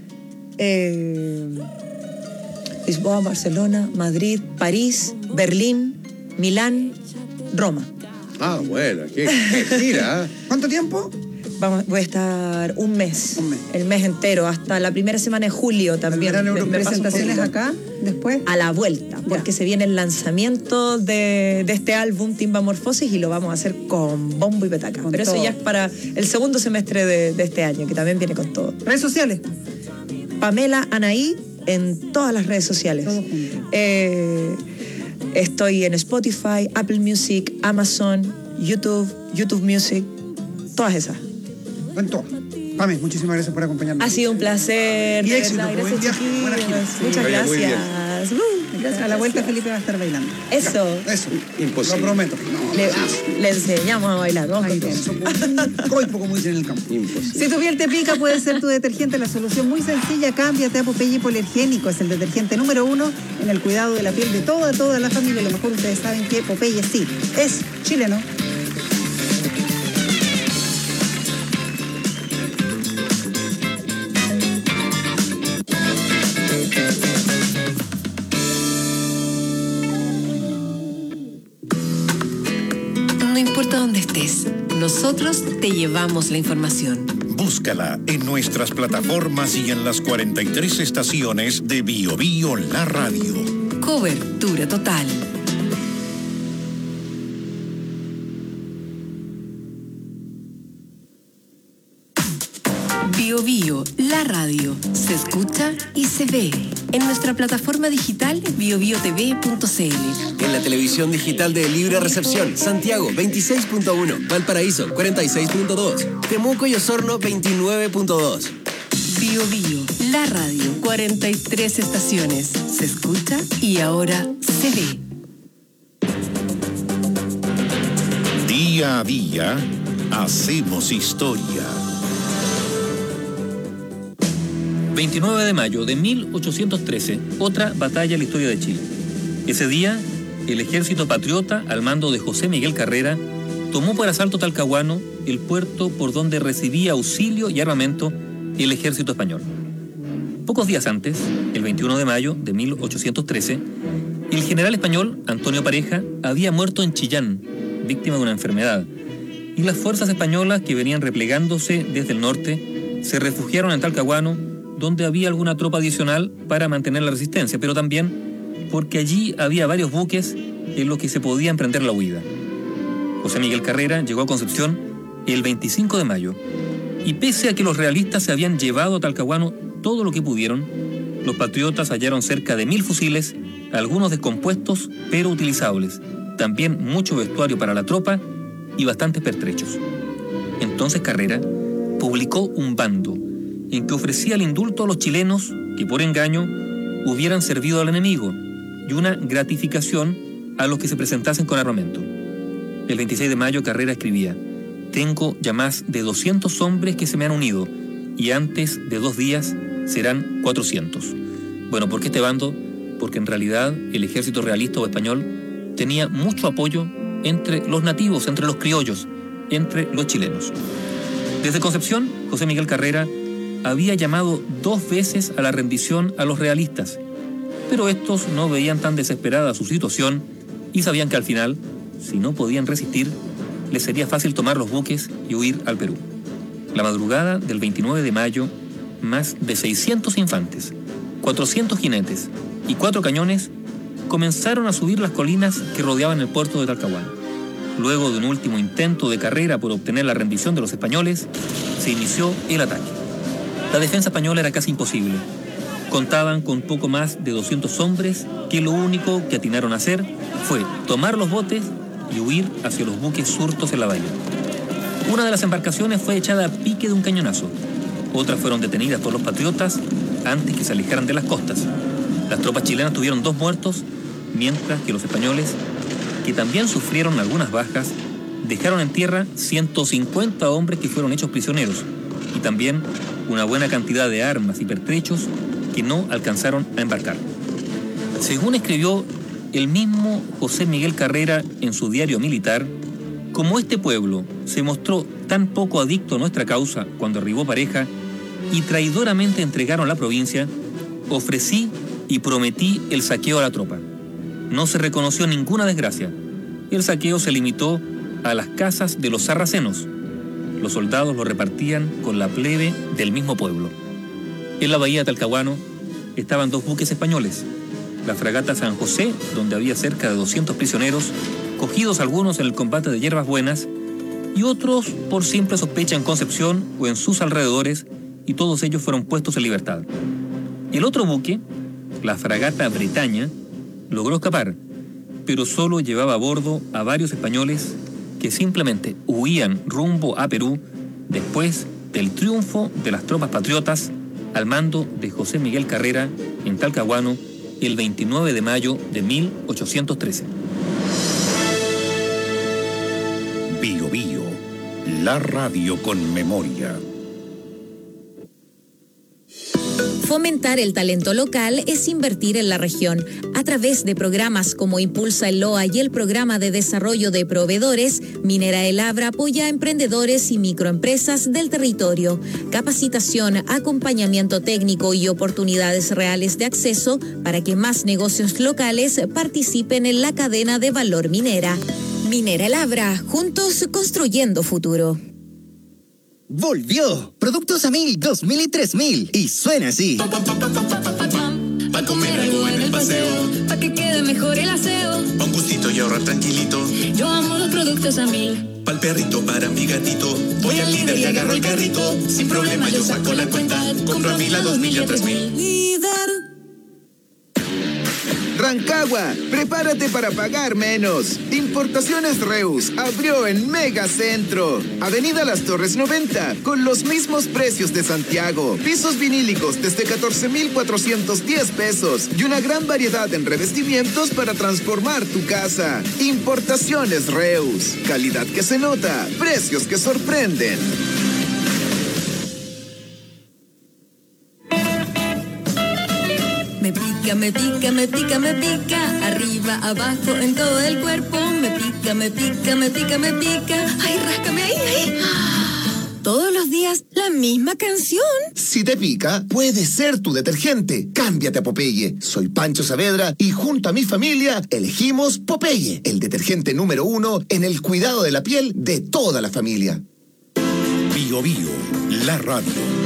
eh, Lisboa, Barcelona, Madrid, París, Berlín, Milán, Roma. Ah, bueno, qué, qué gira. ¿Cuánto tiempo? Vamos, voy a estar un mes, el mes entero, hasta la primera semana de julio también. verano Me- me europeo. paso un ¿Presentaciones poquito. acá después? A la vuelta, porque se viene el lanzamiento de, de este álbum Timbamorfosis y lo vamos a hacer con bombo y petaca. Con Pero eso todo. ya es para el segundo semestre de, de este año, que también viene con todo. ¿Redes sociales? Pamela Anaí en todas las redes sociales. Eh, estoy en Spotify, Apple Music, Amazon, YouTube, YouTube Music, todas esas. En todo. Pame, muchísimas gracias por acompañarnos. Ha sido un placer. Y de éxito, verdad, buen gracias, viaje, buena gira. chiquillos. Muchas Vaya muy bien. gracias. Uh. A la vuelta Felipe va a estar bailando. Eso. Eso. Imposible. Lo prometo. Le, le enseñamos a bailar. Vamos Ahí con tienes. todo. Coipo, como dicen en el campo. Imposible. Si tu piel te pica, puede ser tu detergente la solución muy sencilla. Cámbiate a Popeye Hipoalergénico. Es el detergente número uno en el cuidado de la piel de toda, toda la familia. Lo mejor ustedes saben que Popeye sí es chileno. No importa dónde estés, nosotros te llevamos la información. Búscala en nuestras plataformas y en las cuarenta y tres estaciones de Bio Bio La Radio. Cobertura total. Bio Bio, la radio, se escucha y se ve en nuestra plataforma digital bio bio t v punto c l. En la televisión digital de Libre Recepción, Santiago veintiséis punto uno, Valparaíso cuarenta y seis punto dos, Temuco y Osorno veintinueve punto dos. Bio Bio, la radio, cuarenta y tres estaciones, se escucha y ahora se ve. Día a día, hacemos historia. veintinueve de mayo de mil ochocientos trece, otra batalla en la historia de Chile. Ese día, el ejército patriota, al mando de José Miguel Carrera, tomó por asalto Talcahuano, el puerto por donde recibía auxilio y armamento el ejército español. Pocos días antes, el veintiuno de mayo de mil ochocientos trece, el general español Antonio Pareja había muerto en Chillán, víctima de una enfermedad, y las fuerzas españolas que venían replegándose desde el norte se refugiaron en Talcahuano, donde había alguna tropa adicional para mantener la resistencia, pero también porque allí había varios buques en los que se podía emprender la huida. José Miguel Carrera llegó a Concepción el veinticinco de mayo, y pese a que los realistas se habían llevado a Talcahuano todo lo que pudieron, los patriotas hallaron cerca de mil fusiles, algunos descompuestos pero utilizables, también mucho vestuario para la tropa y bastantes pertrechos. Entonces Carrera publicó un bando en que ofrecía el indulto a los chilenos que por engaño hubieran servido al enemigo y una gratificación a los que se presentasen con armamento. El veintiséis de mayo Carrera escribía: «Tengo ya más de doscientos hombres que se me han unido y antes de dos días serán cuatrocientos». Bueno, ¿por qué este bando? Porque en realidad el ejército realista o español tenía mucho apoyo entre los nativos, entre los criollos, entre los chilenos. Desde Concepción, José Miguel Carrera había llamado dos veces a la rendición a los realistas, pero estos no veían tan desesperada su situación y sabían que al final, si no podían resistir, les sería fácil tomar los buques y huir al Perú. La madrugada del veintinueve de mayo, más de seiscientos infantes, cuatrocientos jinetes y cuatro cañones comenzaron a subir las colinas que rodeaban el puerto de Talcahuano. Luego de un último intento de Carrera por obtener la rendición de los españoles, se inició el ataque. La defensa española era casi imposible. Contaban con poco más de doscientos hombres que lo único que atinaron a hacer fue tomar los botes y huir hacia los buques surtos en la bahía. Una de las embarcaciones fue echada a pique de un cañonazo. Otras fueron detenidas por los patriotas antes que se alejaran de las costas. Las tropas chilenas tuvieron dos muertos, mientras que los españoles, que también sufrieron algunas bajas, dejaron en tierra ciento cincuenta hombres que fueron hechos prisioneros y también una buena cantidad de armas y pertrechos que no alcanzaron a embarcar. Según escribió el mismo José Miguel Carrera en su diario militar, como este pueblo se mostró tan poco adicto a nuestra causa cuando arribó Pareja y traidoramente entregaron la provincia, ofrecí y prometí el saqueo a la tropa. No se reconoció ninguna desgracia. El saqueo se limitó a las casas de los sarracenos. Los soldados lo repartían con la plebe del mismo pueblo. En la bahía de Talcahuano estaban dos buques españoles, la fragata San José, donde había cerca de doscientos prisioneros, cogidos algunos en el combate de Hierbas Buenas, y otros por simple sospecha en Concepción o en sus alrededores, y todos ellos fueron puestos en libertad. El otro buque, la fragata Bretaña, logró escapar, pero solo llevaba a bordo a varios españoles que simplemente huían rumbo a Perú después del triunfo de las tropas patriotas al mando de José Miguel Carrera en Talcahuano el veintinueve de mayo de mil ochocientos trece. Bio Bio, la radio con memoria. Fomentar el talento local es invertir en la región. A través de programas como Impulsa el Loa y el Programa de Desarrollo de Proveedores, Minera El Abra apoya a emprendedores y microempresas del territorio. Capacitación, acompañamiento técnico y oportunidades reales de acceso para que más negocios locales participen en la cadena de valor minera. Minera El Abra, juntos construyendo futuro. ¡Volvió! Productos a mil, dos mil y tres mil. Y suena así. Pa' comer algo en el paseo, pa' que quede mejor el aseo, pa' un gustito y ahorrar tranquilito. Yo amo los productos a mil. Pa'l perrito, para mi gatito, voy al líder y agarro el carrito. Sin problema yo saco la cuenta, compro a mil, a dos mil y a tres mil. Líder. Rancagua, prepárate para pagar menos. Importaciones Reus abrió en Megacentro. Avenida Las Torres noventa, con los mismos precios de Santiago. Pisos vinílicos desde catorce mil cuatrocientos diez pesos y una gran variedad en revestimientos para transformar tu casa. Importaciones Reus, calidad que se nota, precios que sorprenden. Me pica, me pica, me pica, me pica, arriba, abajo, en todo el cuerpo. Me pica, me pica, me pica, me pica. Ay, ráscame ahí, ahí. Todos los días la misma canción. Si te pica, puede ser tu detergente. Cámbiate a Popeye. Soy Pancho Saavedra y junto a mi familia elegimos Popeye, el detergente número uno en el cuidado de la piel de toda la familia. Bio Bio, la radio.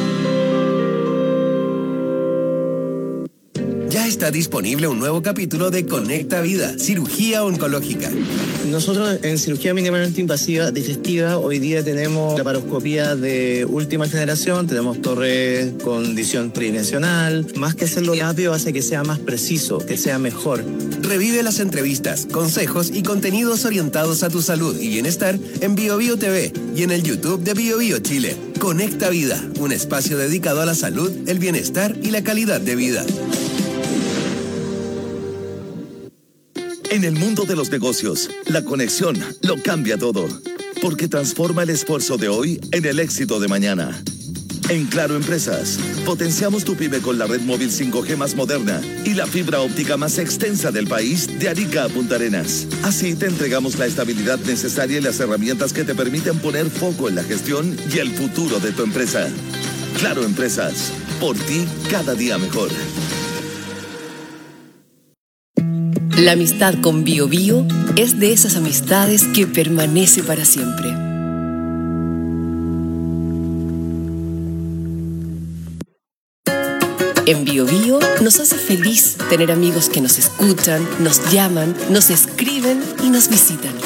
Ya está disponible un nuevo capítulo de Conecta Vida, cirugía oncológica. Nosotros en cirugía mínimamente invasiva digestiva hoy día tenemos laparoscopía de última generación, tenemos torre con visión tridimensional. Más que hacerlo rápido hace que sea más preciso, que sea mejor. Revive las entrevistas, consejos y contenidos orientados a tu salud y bienestar en Bio Bio T V y en el YouTube de Bio Bio Chile. Conecta Vida, un espacio dedicado a la salud, el bienestar y la calidad de vida. En el mundo de los negocios, la conexión lo cambia todo, porque transforma el esfuerzo de hoy en el éxito de mañana. En Claro Empresas, potenciamos tu pyme con la red móvil cinco G más moderna y la fibra óptica más extensa del país de Arica a Punta Arenas. Así te entregamos la estabilidad necesaria y las herramientas que te permiten poner foco en la gestión y el futuro de tu empresa. Claro Empresas, por ti cada día mejor. La amistad con Bio Bio es de esas amistades que permanece para siempre. En Bio Bio nos hace feliz tener amigos que nos escuchan, nos llaman, nos escriben y nos visitan.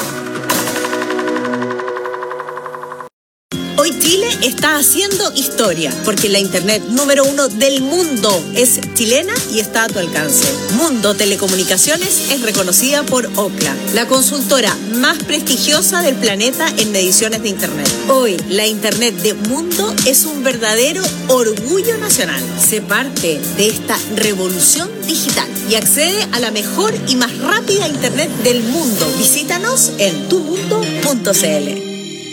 Hoy Chile está haciendo historia, porque la internet número uno del mundo es chilena y está a tu alcance. Mundo Telecomunicaciones es reconocida por Ookla, la consultora más prestigiosa del planeta en mediciones de internet. Hoy, la internet de Mundo es un verdadero orgullo nacional. Sé parte de esta revolución digital y accede a la mejor y más rápida internet del mundo. Visítanos en tu mundo punto c l.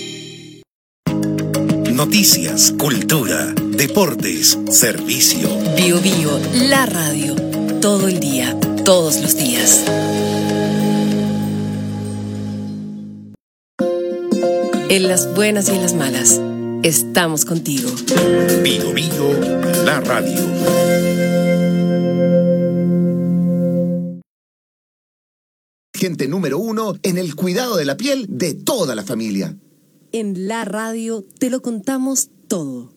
Noticias, cultura, deportes, servicio. Bio Bio, la radio. Todo el día, todos los días. En las buenas y en las malas, estamos contigo. Bio Bio, la radio. Gente número uno en el cuidado de la piel de toda la familia. En la radio te lo contamos todo.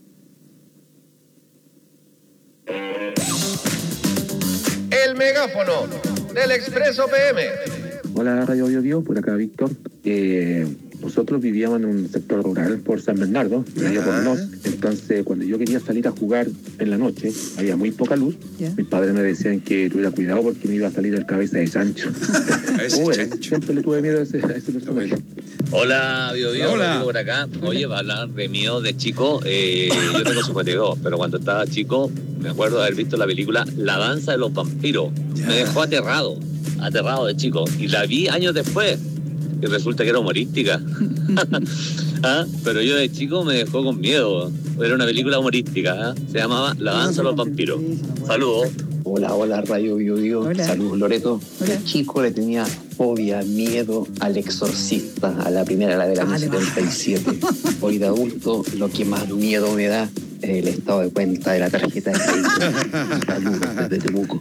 El megáfono del Expreso P M. Hola Radio Bio Bio, por acá Víctor. Eh, nosotros vivíamos en un sector rural por San Bernardo, allá por Nos. Entonces, cuando yo quería salir a jugar en la noche, había muy poca luz. Yeah. Mis padres me decían que tuviera cuidado porque me iba a salir el cabeza de chancho. Uy, siempre le tuve miedo a ese, a ese personaje. Hola, Bio Bio, Hola. Rodrigo por acá. Oye, va a hablar de mío de chico. Eh, yo tengo cincuenta y dos, pero cuando estaba chico me acuerdo de haber visto la película La danza de los vampiros. Ya. Me dejó aterrado, aterrado de chico. Y la vi años después y resulta que era humorística. ¿Ah? Pero yo de chico me dejó con miedo. Era una película humorística. ¿Ah? Se llamaba La danza de los vampiros. Saludos. Hola, hola, Radio Bio Bio. Saludos, Loreto. De chico le tenía fobia, miedo al Exorcista, a la primera, la del año setenta y siete. Hoy de adulto, lo que más miedo me da es el estado de cuenta de la tarjeta de crédito. Saludos desde Temuco.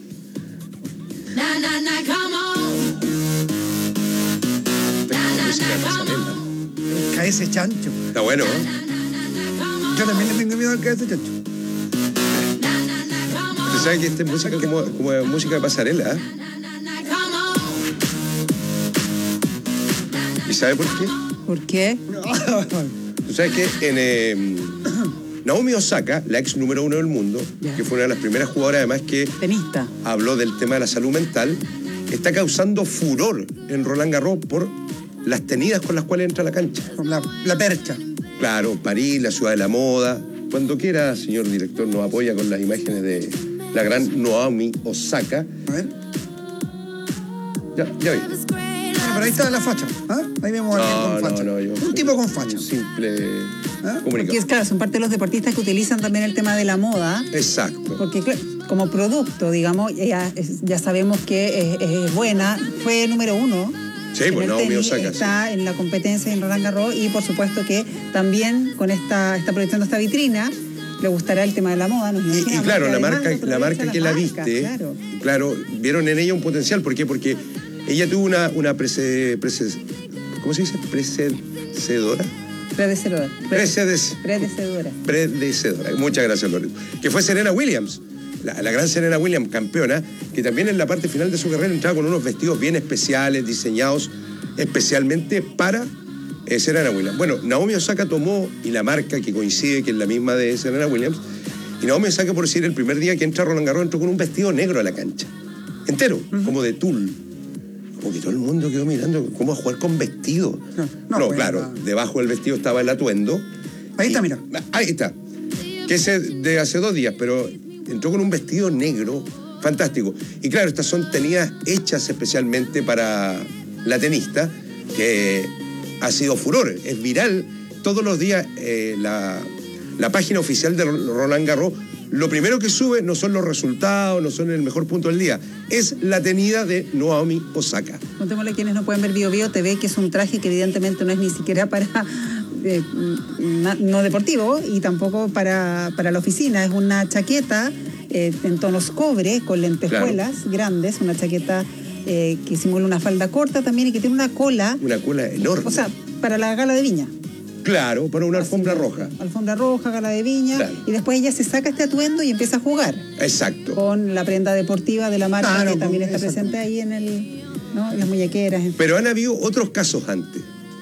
K S Chancho. Está bueno, ¿eh? Yo también le tengo miedo al K S Chancho. Usted sabe que esta es música como, como música de pasarela, ¿eh? ¿Y sabe por qué? ¿Por qué? Tú sabes que en eh, Naomi Osaka, la ex número uno del mundo, Ya. que fue una de las primeras jugadoras además que Tenista. habló del tema de la salud mental, está causando furor en Roland Garros por las tenidas con las cuales entra a la cancha. La, la percha. Claro, París, la ciudad de la moda. Cuando quiera, señor director, nos apoya con las imágenes de la gran Naomi Osaka. A ver. Ya, ya vi. Bueno, pero ahí está la facha. ¿Ah? Ahí vemos a alguien No, con no, facha. no, yo- Un tipo con facha. Un simple ¿Ah? Porque es claro, son parte de los deportistas que utilizan también el tema de la moda. Exacto. Porque claro, como producto, digamos, ya, es- ya sabemos que es, es buena. Fue número uno. Sí, en pues el Naomi tenis, Osaka. está en la competencia en Roland Garros y por supuesto que también con esta está proyectando esta vitrina le gustará el tema de la moda. Nos Y, y imaginamos, claro, que la además marca, lo la marca aprovecha que la las viste, marcas, claro. claro, vieron en ella un potencial. ¿Por qué? Porque ella tuvo una, una prece, prece- ¿cómo se dice? Precededora. Predecedora. Precedes- Predecedora. Predecedora. Muchas gracias, Loreto. Que fue Serena Williams, la, la gran Serena Williams, campeona, que también en la parte final de su carrera entraba con unos vestidos bien especiales, diseñados especialmente para eh, Serena Williams. Bueno, Naomi Osaka tomó, y la marca que coincide, que es la misma de Serena Williams, y Naomi Osaka, por decir, el primer día que entra a Roland Garros, entró con un vestido negro a la cancha. Entero, como de tul. Como que todo el mundo quedó mirando cómo jugar con vestido. No, no, pues, claro, no. debajo del vestido estaba el atuendo. Ahí está, mira. Ahí está. Que es de hace dos días, pero entró con un vestido negro fantástico. Y claro, estas son tenidas hechas especialmente para la tenista, que ha sido furor, es viral. Todos los días eh, la, la página oficial de Roland Garros, lo primero que sube no son los resultados, no son el mejor punto del día, es la tenida de Naomi Osaka. Contémosle a quienes no pueden ver Bio Bio T V que es un traje que evidentemente no es ni siquiera para eh, na- no deportivo y tampoco para, para la oficina. Es una chaqueta eh, en tonos cobre con lentejuelas grandes, una chaqueta eh, que simula una falda corta también y que tiene una cola, Una cola enorme. o sea, para la gala de Viña. Claro, para una alfombra roja. Alfombra roja, gala de Viña, Claro. y después ella se saca este atuendo y empieza a jugar Exacto. con la prenda deportiva de la marca Claro, que también con- está exacto. presente ahí en el, ¿no? En las muñequeras. en- Pero han habido otros casos antes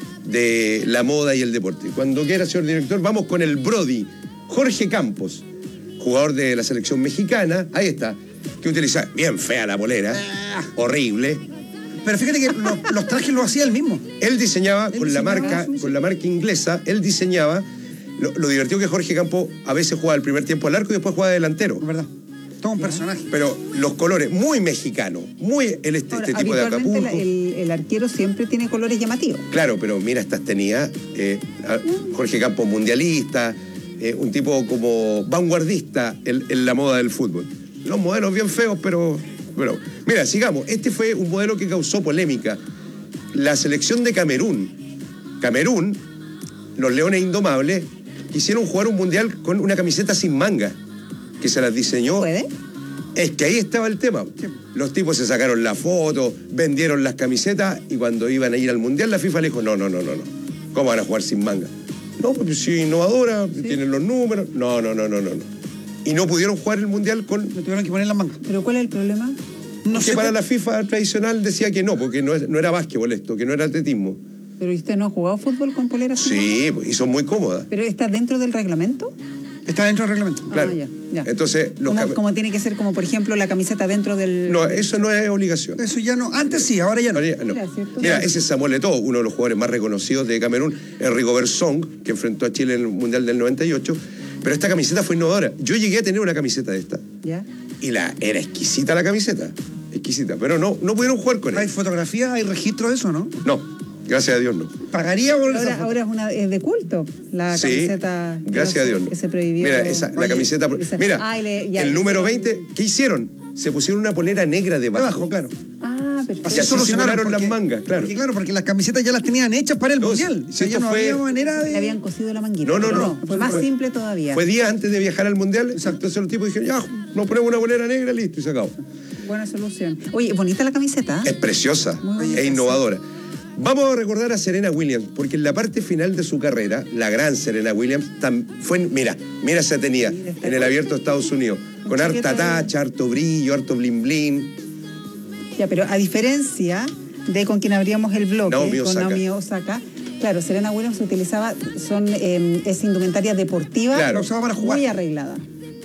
de la moda y el deporte. Cuando quiera, señor director, vamos con el Brody, Jorge Campos, jugador de la selección mexicana. Ahí está, que utiliza bien fea la polera, horrible. Pero fíjate que lo- los trajes los hacía él mismo. Él diseñaba Él con la diseñaba, marca, sí, sí. con la marca inglesa, él diseñaba. Lo, lo divertido que Jorge Campos a veces jugaba el primer tiempo al arco y después jugaba delantero. verdad. Todo un personaje. Pero los colores, muy mexicanos, muy el, este, Ahora, este tipo de habitualmente Acapulco. la- el, el arquero siempre tiene colores llamativos. Claro, pero mira estas tenidas. eh, a- Jorge Campos, mundialista, eh, un tipo como vanguardista en, en la moda del fútbol. Los modelos bien feos, pero, pero... Mira, sigamos. Este fue un modelo que causó polémica. La selección de Camerún. Camerún, los Leones Indomables, quisieron jugar un mundial con una camiseta sin manga, que se las diseñó. ¿Puede? Es que ahí estaba el tema. Los tipos se sacaron la foto, vendieron las camisetas y cuando iban a ir al mundial la FIFA le dijo, no, no, no, no, no. ¿Cómo van a jugar sin manga? No, pues si innovadora, tienen los números. No, no, no, no, no, no. Y no pudieron jugar el mundial con... Le tuvieron que poner las mangas. ¿Pero cuál es el problema? No que sé para qué- la FIFA tradicional decía que no, porque no, es- no era básquetbol esto, que no era atletismo. ¿Pero usted no ha jugado fútbol con polera sin manga? Sí, pues, y son muy cómodas. ¿Pero está dentro del reglamento? Está dentro del reglamento. Claro. Ah, ya, ya. Entonces, los Como, cam- como tiene que ser, como por ejemplo, la camiseta dentro del... No, eso no es obligación. Eso ya no. Antes sí, ahora ya no. Ahora ya no. Mira, ¿cierto? Mira, ese es Samuel Eto'o, uno de los jugadores más reconocidos de Camerún, el Rigobert Song, que enfrentó a Chile en el Mundial del noventa y ocho. Pero esta camiseta fue innovadora. Yo llegué a tener una camiseta de esta. ¿Ya? Y la, era exquisita la camiseta. Exquisita. Pero no, no pudieron jugar con ¿Hay él. fotografía, hay registro de eso, no? No, gracias a Dios no. ¿Pagaría por esa Ahora, foto? ahora es, una, es de culto, la Sí, camiseta... gracias a Dios no. Que se prohibió... Mira, esa, la Oye, camiseta. esa- Mira, Ay, le- ya, el número hicieron- veinte, ¿qué hicieron? Se pusieron una polera negra debajo. Debajo, claro. Ah, perfecto. Así solucionaron las mangas, claro. Porque, claro, porque las camisetas ya las tenían hechas para el No, Mundial. si O sea, ya esto no fue- había manera Le de... habían cosido la manguita. No, no, pero no. Fue más Fue- simple todavía. Fue días antes de viajar al Mundial. Entonces los tipos dijeron, ya, nos ponemos una bolera negra, listo, y se acabó. Buena solución. Oye, bonita la camiseta. ¿eh? Es preciosa Muy bonita, e innovadora. Vamos a recordar a Serena Williams, porque en la parte final de su carrera, la gran Serena Williams, tam- fue, en- mira, mira se tenía en el Abierto de Estados Unidos, con chaqueta harta de- tacha, harto brillo, harto blin blin. Ya, pero a diferencia de con quien abríamos el bloque, Naomi con Osaka. Naomi Osaka, claro, Serena Williams utilizaba, son, eh, es indumentaria deportiva, Claro. La usaba para jugar. muy arreglada.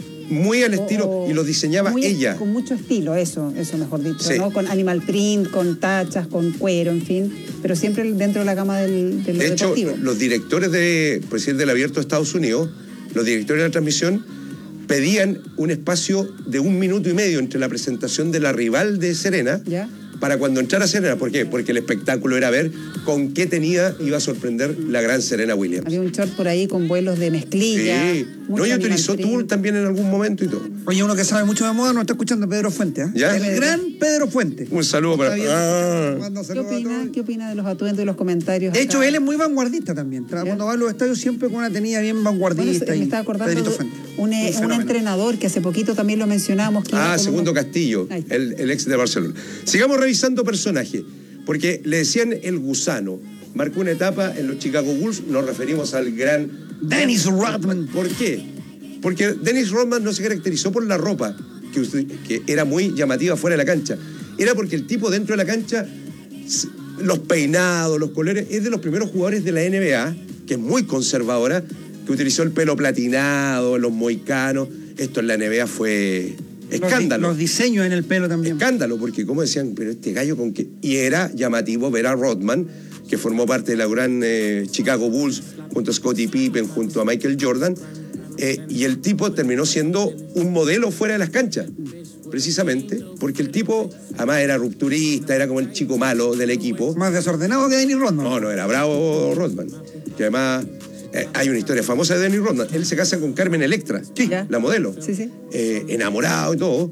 Muy al O- estilo, o y lo diseñaba muy- ella. Con mucho estilo, eso, eso mejor dicho, Sí. ¿no? Con animal print, con tachas, con cuero, en fin, pero siempre dentro de la gama del, de lo De hecho, deportivo. los directores de, por decir, del Abierto de Estados Unidos, los directores de la transmisión, pedían un espacio de un minuto y medio entre la presentación de la rival de Serena ¿Ya? para cuando entrara Serena. ¿Por qué? Porque el espectáculo era ver con qué tenía, iba a sorprender la gran Serena Williams. Había un short por ahí con vuelos de mezclilla. Sí. mucho No, y animal utilizó print. Tool también en algún momento y todo. Oye, uno que sabe mucho de moda nos está escuchando, Pedro Fuente. ¿eh? ¿Ya? El gran Pedro Fuente. Un saludo para... Está bien. Ah. Manda ¿Qué saludos a opina, todos. ¿Qué opina de los atuendos y los comentarios? De hecho, acá? él es muy vanguardista también. Tra- Cuando va a los estadios siempre con una tenida bien Bueno, vanguardista. me y estaba acordando Pedrito de Fuente. un, eh, Un un fenómeno. entrenador que hace poquito también lo mencionamos. Que iba Ah, con Segundo unos- Castillo, Ahí está. el, el ex de Barcelona. Sigamos revisando personajes, porque le decían el gusano. Marcó una etapa en los Chicago Bulls, nos referimos al gran Dennis Rodman. ¿Por qué? Porque Dennis Rodman no se caracterizó por la ropa, que, usted- que era muy llamativa fuera de la cancha. Era porque el tipo dentro de la cancha, s- los peinados, los colores, es de los primeros jugadores de la N B A, que es muy conservadora, que utilizó el pelo platinado, los moicanos. Esto en la N B A fue escándalo. Los, di- los diseños en el pelo también. Escándalo, porque como decían, pero este gallo con qué. Y era llamativo ver a Rodman, que formó parte de la gran eh, Chicago Bulls, junto a Scottie Pippen, junto a Michael Jordan, eh, y el tipo terminó siendo un modelo fuera de las canchas, precisamente, porque el tipo, además era rupturista, era como el chico malo del equipo. Más desordenado que Dennis Rodman. No, no, era bravo Rodman, que además... eh, hay una historia famosa de Dennis Rodman. Él se casa con Carmen Electra, la modelo. Sí, sí. Eh, enamorado y todo.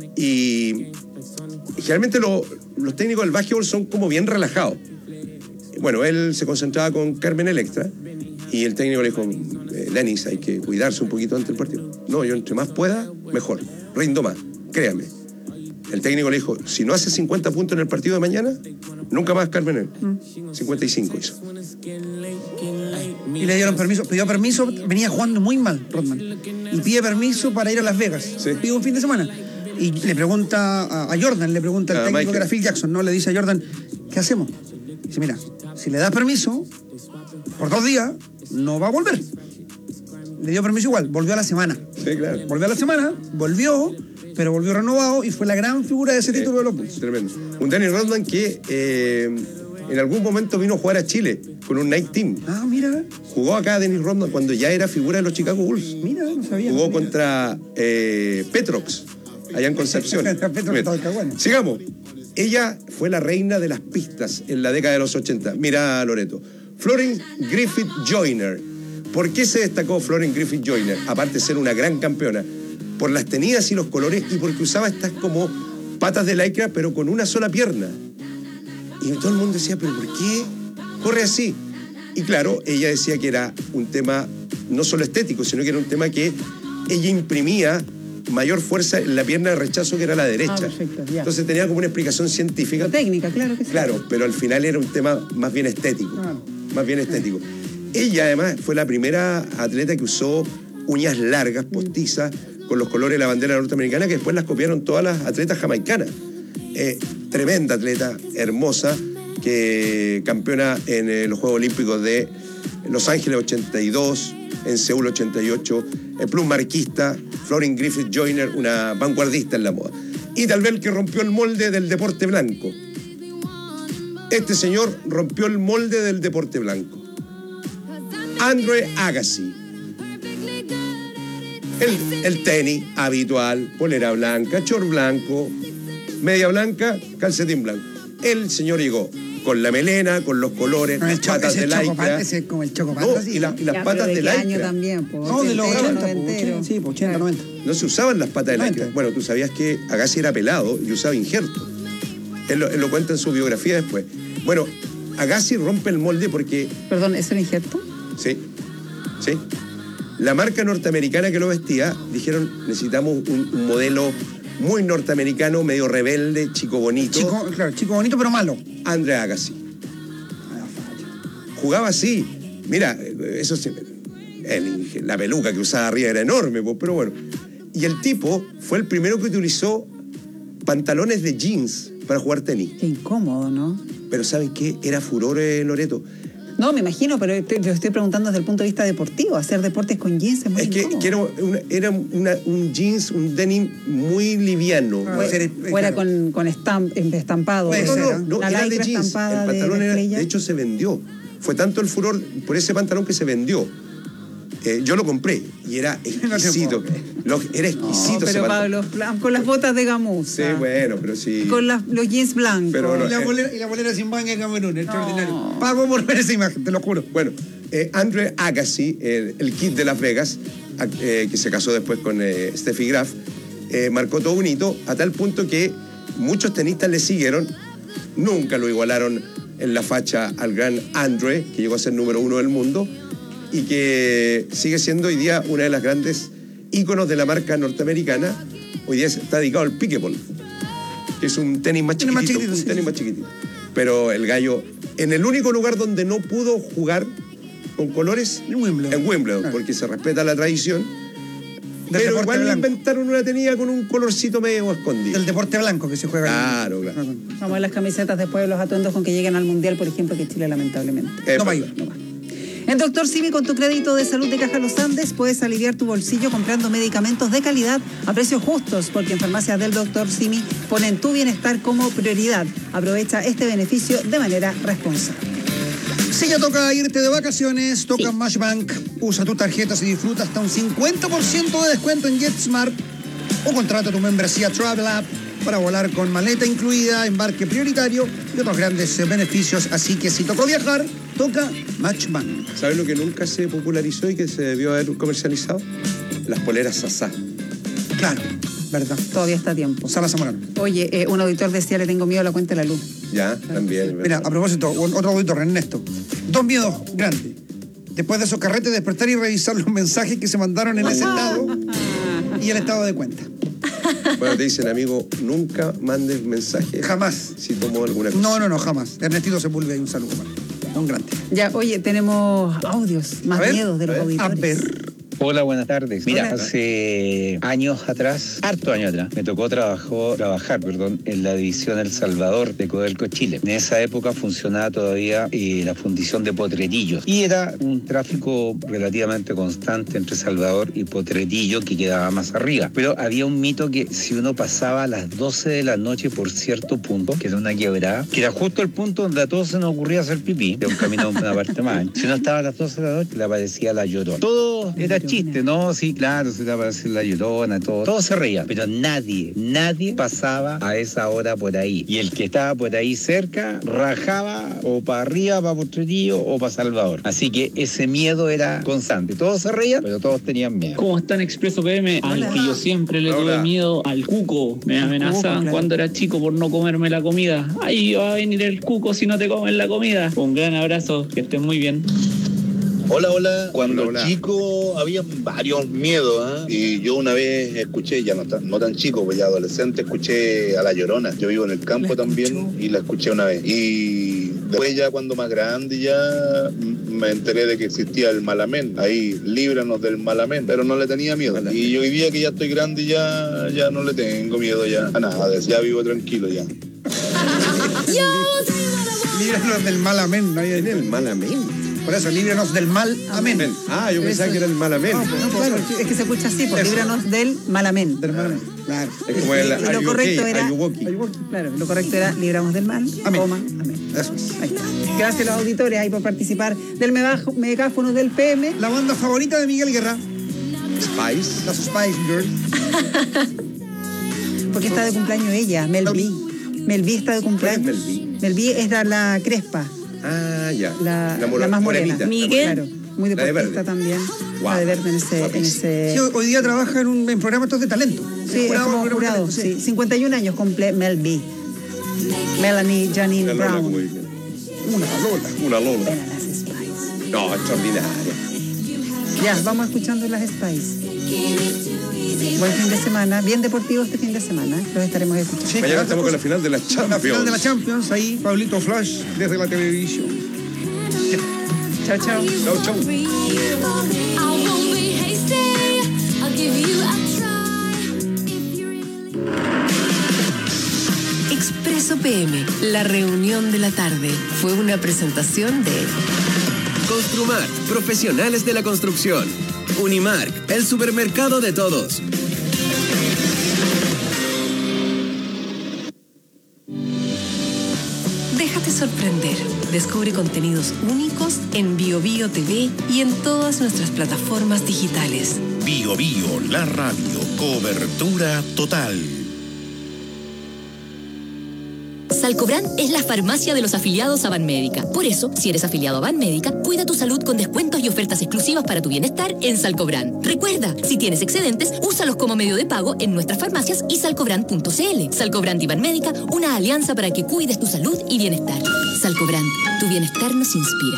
Y, y generalmente lo- los técnicos del básquetbol son como bien relajados. Bueno, él se concentraba con Carmen Electra y el técnico le dijo, eh, Dennis, hay que cuidarse un poquito antes del partido. No, yo entre más pueda, mejor. Rindo más, créame. El técnico le dijo, si no hace cincuenta puntos en el partido de mañana, nunca más Carmen Electra. cincuenta y cinco hizo. Y le dieron permiso. Pidió permiso, venía jugando muy mal Rodman. Y pide permiso para ir a Las Vegas. Pide un fin de semana. Y le pregunta a, a Jordan, le pregunta al A técnico Michael. que era Phil Jackson, ¿no? Le dice a Jordan, ¿qué hacemos? Dice, mira, si le das permiso, por dos días, no va a volver. Le dio permiso igual, volvió a la semana. Sí, claro. Volvió a la semana, volvió, pero volvió renovado y fue la gran figura de ese título de los Bulls. Tremendo. Un Dennis Rodman que eh, en algún momento vino a jugar a Chile con un night team. Ah, mira. Jugó acá Dennis Rodman cuando ya era figura de los Chicago Bulls. Mira, no sabía. Jugó mira. contra eh, Petrox, allá en Concepción. Petrox Mira. estaba bueno. Sigamos. Ella fue la reina de las pistas en la década de los ochenta. Mira, Loreto. Florence Griffith Joyner. ¿Por qué se destacó Florence Griffith Joyner? Aparte de ser una gran campeona, por las tenidas y los colores y porque usaba estas como patas de lycra, pero con una sola pierna. Y todo el mundo decía, ¿pero por qué corre así? Y claro, ella decía que era un tema no solo estético, sino que era un tema que ella imprimía mayor fuerza en la pierna de rechazo, que era la derecha. Ah, perfecto, ya. Entonces tenía como una explicación científica. Técnica, claro que sí. Claro, pero al final era un tema más bien estético. Claro. Más bien estético. Ella además fue la primera atleta que usó uñas largas, postizas, con los colores de la bandera norteamericana, que después las copiaron todas las atletas jamaicanas. Eh, tremenda atleta, hermosa, que campeona en eh, los Juegos Olímpicos de Los Ángeles ochenta y dos, en Seúl ochenta y ocho, el plus marquista, Florin Griffith Joyner, una vanguardista en la moda. Y tal vez el que rompió el molde del deporte blanco. Este señor rompió el molde del deporte blanco. Andre Agassi. El, el tenis habitual, polera blanca, short blanco, media blanca, calcetín blanco. El señor llegó con la melena, con los colores, Con el las choco, patas ese de chocopata, lycra. ese como el chocopata, No, así. y, la- y las Ya, patas pero de ¿de qué año lycra. también? Po? No, de los Ochentero, ochenta, po, noventero. sí, po, ochenta, noventa. No se usaban las patas de lycra. noventa. Bueno, tú sabías que Agassi era pelado y usaba injerto. Él lo, él lo cuenta en su biografía después. Bueno, Agassi rompe el molde porque... Perdón, ¿es el injerto? Sí, sí. La marca norteamericana que lo vestía, dijeron, necesitamos un, un modelo muy norteamericano, medio rebelde, chico bonito. Chico, claro, chico bonito pero malo. Andre Agassi. Jugaba así. Mira, eso se... el- la peluca que usaba arriba era enorme, pues, pero bueno. Y el tipo fue el primero que utilizó pantalones de jeans para jugar tenis. Qué incómodo, ¿no? Pero ¿saben qué? Era furor, eh, Loreto. No, me imagino, pero te, te estoy preguntando desde el punto de vista deportivo. Hacer deportes con jeans es muy Es que, incómodo. que era, una, era una- un jeans, un denim muy liviano. Fue- Fuera con, con estamp- estampado. No, no, no, no, la era de lycra jeans. estampada El pantalón de, era, estrella. de hecho se vendió. Fue tanto el furor por ese pantalón que se vendió. Eh, yo lo compré y era exquisito. Lo- era exquisito No, ese pero pantalón. Pablo, con las botas de gamuza. Sí, bueno, pero sí. Con las- los jeans blancos. Pero no, y, la eh, bolera, y la bolera sin manga de Camerún, extraordinario. Pago por ver esa imagen, te lo juro. Bueno, eh, Andre Agassi, el, el Kid de Las Vegas, a- eh, que se casó después con eh, Steffi Graf, eh, marcó todo un hito a tal punto que muchos tenistas le siguieron, nunca lo igualaron en la facha al gran Andre, que llegó a ser número uno del mundo, y que sigue siendo hoy día una de las grandes íconos de la marca norteamericana. Hoy día está dedicado al pickleball, que es un tenis más Tenis chiquitito, más chiquitito, un sí, tenis sí. más chiquitito. Pero el gallo, en el único lugar donde no pudo jugar con colores, en Wimbledon, en Wimbledon Claro. porque se respeta la tradición. Del Pero deporte igual le blanco. inventaron una tenida con un colorcito medio escondido. Del deporte blanco que se juega. Claro, claro. Vamos a ver las camisetas después de los atuendos con que lleguen al Mundial, por ejemplo, que Chile lamentablemente. Eh, No va a pues, ir. No va. En Doctor Simi, con tu crédito de salud de Caja Los Andes, puedes aliviar tu bolsillo comprando medicamentos de calidad a precios justos, porque en Farmacias del Doctor Simi ponen tu bienestar como prioridad. Aprovecha este beneficio de manera responsable. Si ya toca irte de vacaciones, toca Mashbank. Usa tus tarjetas y disfruta hasta un cincuenta por ciento de descuento en JetSmart. O contrata tu membresía Travel App para volar con maleta incluida, embarque prioritario y otros grandes eh, beneficios. Así que si tocó viajar, toca Mashbank. ¿Sabes lo que nunca se popularizó y que se debió haber comercializado? Las poleras Sasá. Claro, verdad. Todavía está a tiempo. Sala Zamorano. Oye, eh, un auditor decía, le tengo miedo a la cuenta de la luz. Ya, también. Mira, a propósito, un- otro auditor, Ernesto. Dos miedos grandes. Después de esos carretes, despertar y revisar los mensajes que se mandaron en ese estado y el estado de cuenta. Bueno, te dicen, amigo, nunca mandes mensajes. Jamás. Si tomó alguna cosa. No, no, no, jamás. Ernestito Sepúlveda, un saludo. para él. Un grande. Ya, oye, tenemos audios, más A ver, miedos de los a ver, auditores. a ver. Hola, buenas tardes. Mira, Hola. hace años atrás, harto años atrás, me tocó trabajó, trabajar perdón, en la división El Salvador de Codelco Chile. En esa época funcionaba todavía eh, la fundición de Potrerillos y era un tráfico relativamente constante entre Salvador y Potrerillo que quedaba más arriba. Pero había un mito que si uno pasaba a las doce de la noche por cierto punto, que era una quebrada, que era justo el punto donde a todos se nos ocurría hacer pipí, de un camino a una parte más ancha. Si uno estaba a las doce de la noche, le aparecía la Llorona. Todo era chiste, ¿no? Sí, claro, se le aparecía la Llorona, todo. Todo se reía, pero nadie, nadie pasaba a esa hora por ahí. Y el que estaba por ahí cerca, rajaba o para arriba, para Potrerillo o para Salvador. Así que ese miedo era constante. Todos se reían, pero todos tenían miedo. ¿Cómo están, Expreso P M? Al que yo siempre le tuve miedo, al cuco. Me amenazaban claro. cuando era chico por no comerme la comida. Ahí va a venir el cuco si no te comen la comida. Un gran abrazo, que estén muy bien. Hola, hola. Cuando Hola, hola. chico había varios miedos, ¿ah? Y yo una vez escuché, ya no tan, no tan chico, pues ya adolescente, escuché a La Llorona. Yo vivo en el campo también y la escuché una vez. Y después ya cuando más grande ya mm, me enteré de que existía el Malamén. Ahí, líbranos del Malamén. Pero no le tenía miedo. Y hoy día que ya estoy grande y ya, ya no le tengo miedo ya a nada. Ya vivo tranquilo ya. Líbranos del mal amén. ¿No hay ¿Tiene el mal amén? Por eso, líbranos del mal, amén. Ah, yo pensaba Eso- que era el mal amén. No, pues, claro, es que se escucha así, pues Eso. líbranos del mal amén. Del mal amén. Claro. Es como el Y lo ayuwoki, correcto era, ayuwoki. claro, lo correcto era libramos del mal, Amén. coma, amén. Eso es. Ahí está. Gracias a los auditores ahí por participar del mebajo- megáfono del P M. La banda favorita de Miguel Guerra, Spice. las Spice Girls. Porque está de cumpleaños ella, Mel B. Mel B está de cumpleaños. ¿Cuál es Mel B? Mel B es la, la crespa, Ah, ya. la, La mora- la más morena. morenita. Miguel. Claro, muy La de deportista verde. también. Guau. La de verde en ese... En ese Sí, hoy día trabaja en un en programa estos de talento. sí, es Jurado, como programa de jurado, talento, sí. cincuenta y un años cumple Mel B. Melanie Janine La Lola, Brown. como dicen. Una Lola. Una Lola. Eran las Spice. No, extraordinaria. Ya, vamos escuchando las Spice. Buen fin de semana, bien deportivo este fin de semana. Los estaremos escuchando. Sí, Mañana estamos con la final de la La Champions. final de la Champions, ahí, Pablito Flash, desde la televisión. Chao, chao. Chau, chau. Expreso P M, la reunión de la tarde, fue una presentación de Construmar, profesionales de la construcción. Unimark, el supermercado de todos. Déjate sorprender. Descubre contenidos únicos en BioBio T V y en todas nuestras plataformas digitales. Bio Bio, la radio, cobertura total. Salcobran es la farmacia de los afiliados a Banmédica. Por eso, si eres afiliado a Banmédica, cuida tu salud con descuentos y ofertas exclusivas para tu bienestar en Salcobran. Recuerda, si tienes excedentes, úsalos como medio de pago en nuestras farmacias y salcobran punto c l. Salcobran y Banmédica, una alianza para que cuides tu salud y bienestar. Salcobran, tu bienestar nos inspira.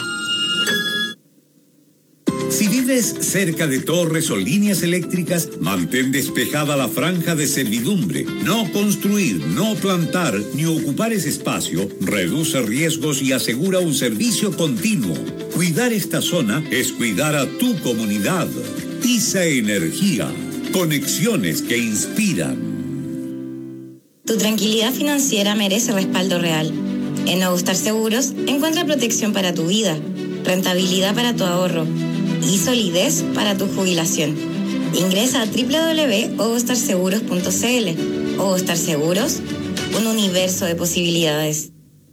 Si vives cerca de torres o líneas eléctricas, mantén despejada la franja de servidumbre. No construir, no plantar ni ocupar ese espacio reduce riesgos y asegura un servicio continuo. Cuidar esta zona es cuidar a tu comunidad. ISA Energía. Conexiones que inspiran. Tu tranquilidad financiera merece respaldo real. En Ogostar Seguros encuentra protección para tu vida, rentabilidad para tu ahorro y solidez para tu jubilación. Ingresa a doble u doble u doble u punto ogostar seguros punto c l. Ogostar Seguros, un universo de posibilidades.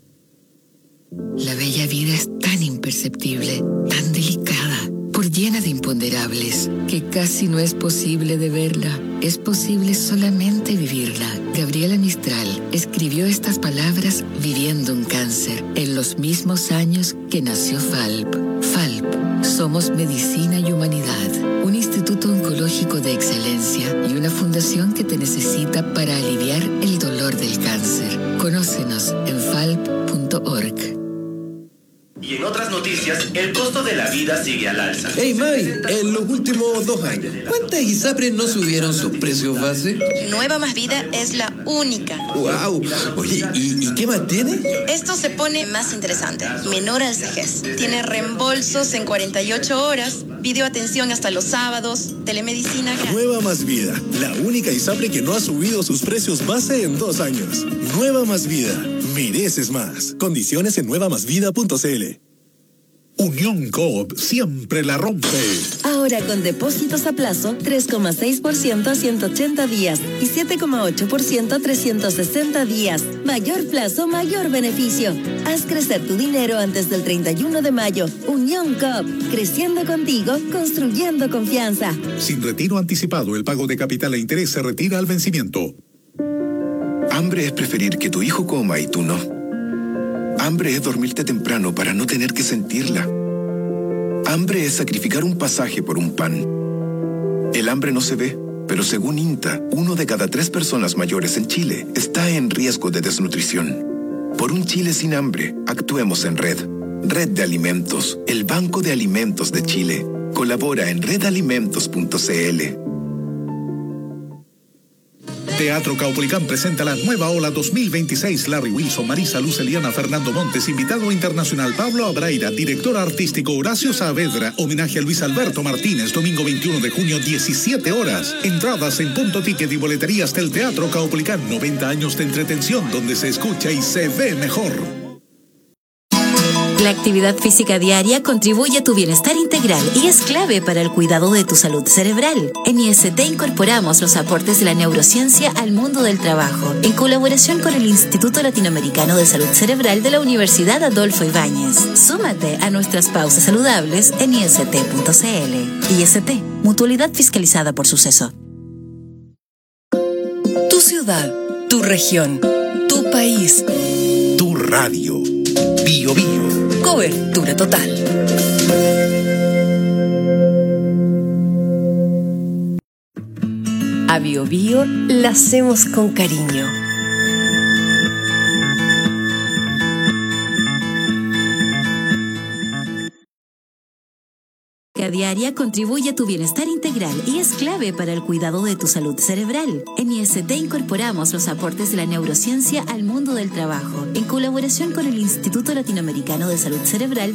La bella vida es tan imperceptible, tan delicada, por llena de imponderables, que casi no es posible de verla. Es posible solamente vivirla. Gabriela Mistral escribió estas palabras viviendo un cáncer, en los mismos años que nació FALP. FALP. Somos Medicina y Humanidad, un instituto oncológico de excelencia y una fundación que te necesita para aliviar el dolor del cáncer. Conócenos en falp punto org. Y en otras noticias, el costo de la vida sigue al alza. Hey Mavi, en los últimos dos años, ¿cuántas ISAPRES no subieron sus precios base? Nueva Más Vida es la única. ¡Wow! Oye, ¿y, y qué más tiene? Esto se pone más interesante. Menor al C G S. Tiene reembolsos en cuarenta y ocho horas, videoatención hasta los sábados, telemedicina gratis. Nueva Más Vida, la única ISAPRE que no ha subido sus precios base en dos años. Nueva Más Vida, mereces más. Condiciones en nueva más vida punto c l. Unión Coop siempre la rompe. Ahora con depósitos a plazo tres coma seis por ciento a ciento ochenta días y siete coma ocho por ciento a trescientos sesenta días. Mayor plazo, mayor beneficio. Haz crecer tu dinero antes del treinta y uno de mayo. Unión Coop, creciendo contigo, construyendo confianza. Sin retiro anticipado, el pago de capital e interés se retira al vencimiento. Hambre es preferir que tu hijo coma y tú no. Hambre es dormirte temprano para no tener que sentirla. Hambre es sacrificar un pasaje por un pan. El hambre no se ve, pero según INTA, uno de cada tres personas mayores en Chile está en riesgo de desnutrición. Por un Chile sin hambre, actuemos en red. Red de Alimentos, el Banco de Alimentos de Chile. Colabora en red alimentos punto c l. Teatro Caupolicán presenta la nueva ola dos mil veintiséis. Larry Wilson, Marisa Luz, Eliana, Fernando Montes, invitado internacional Pablo Abraira, director artístico Horacio Saavedra, homenaje a Luis Alberto Martínez, domingo veintiuno de junio, diecisiete horas. Entradas en Punto Ticket y boleterías del Teatro Caupolicán. noventa años de entretención donde se escucha y se ve mejor. La actividad física diaria contribuye a tu bienestar integral y es clave para el cuidado de tu salud cerebral. En I S T incorporamos los aportes de la neurociencia al mundo del trabajo, en colaboración con el Instituto Latinoamericano de Salud Cerebral de la Universidad Adolfo Ibáñez. Súmate a nuestras pausas saludables en i s t punto c l. I S T, mutualidad fiscalizada por Suceso. Tu ciudad, tu región, tu país, tu radio. Bio Bio. Cobertura total. A Bio Bio la hacemos con cariño. La diaria contribuye a tu bienestar integral y es clave para el cuidado de tu salud cerebral. En I S T incorporamos los aportes de la neurociencia al mundo del trabajo, en colaboración con el Instituto Latinoamericano de Salud Cerebral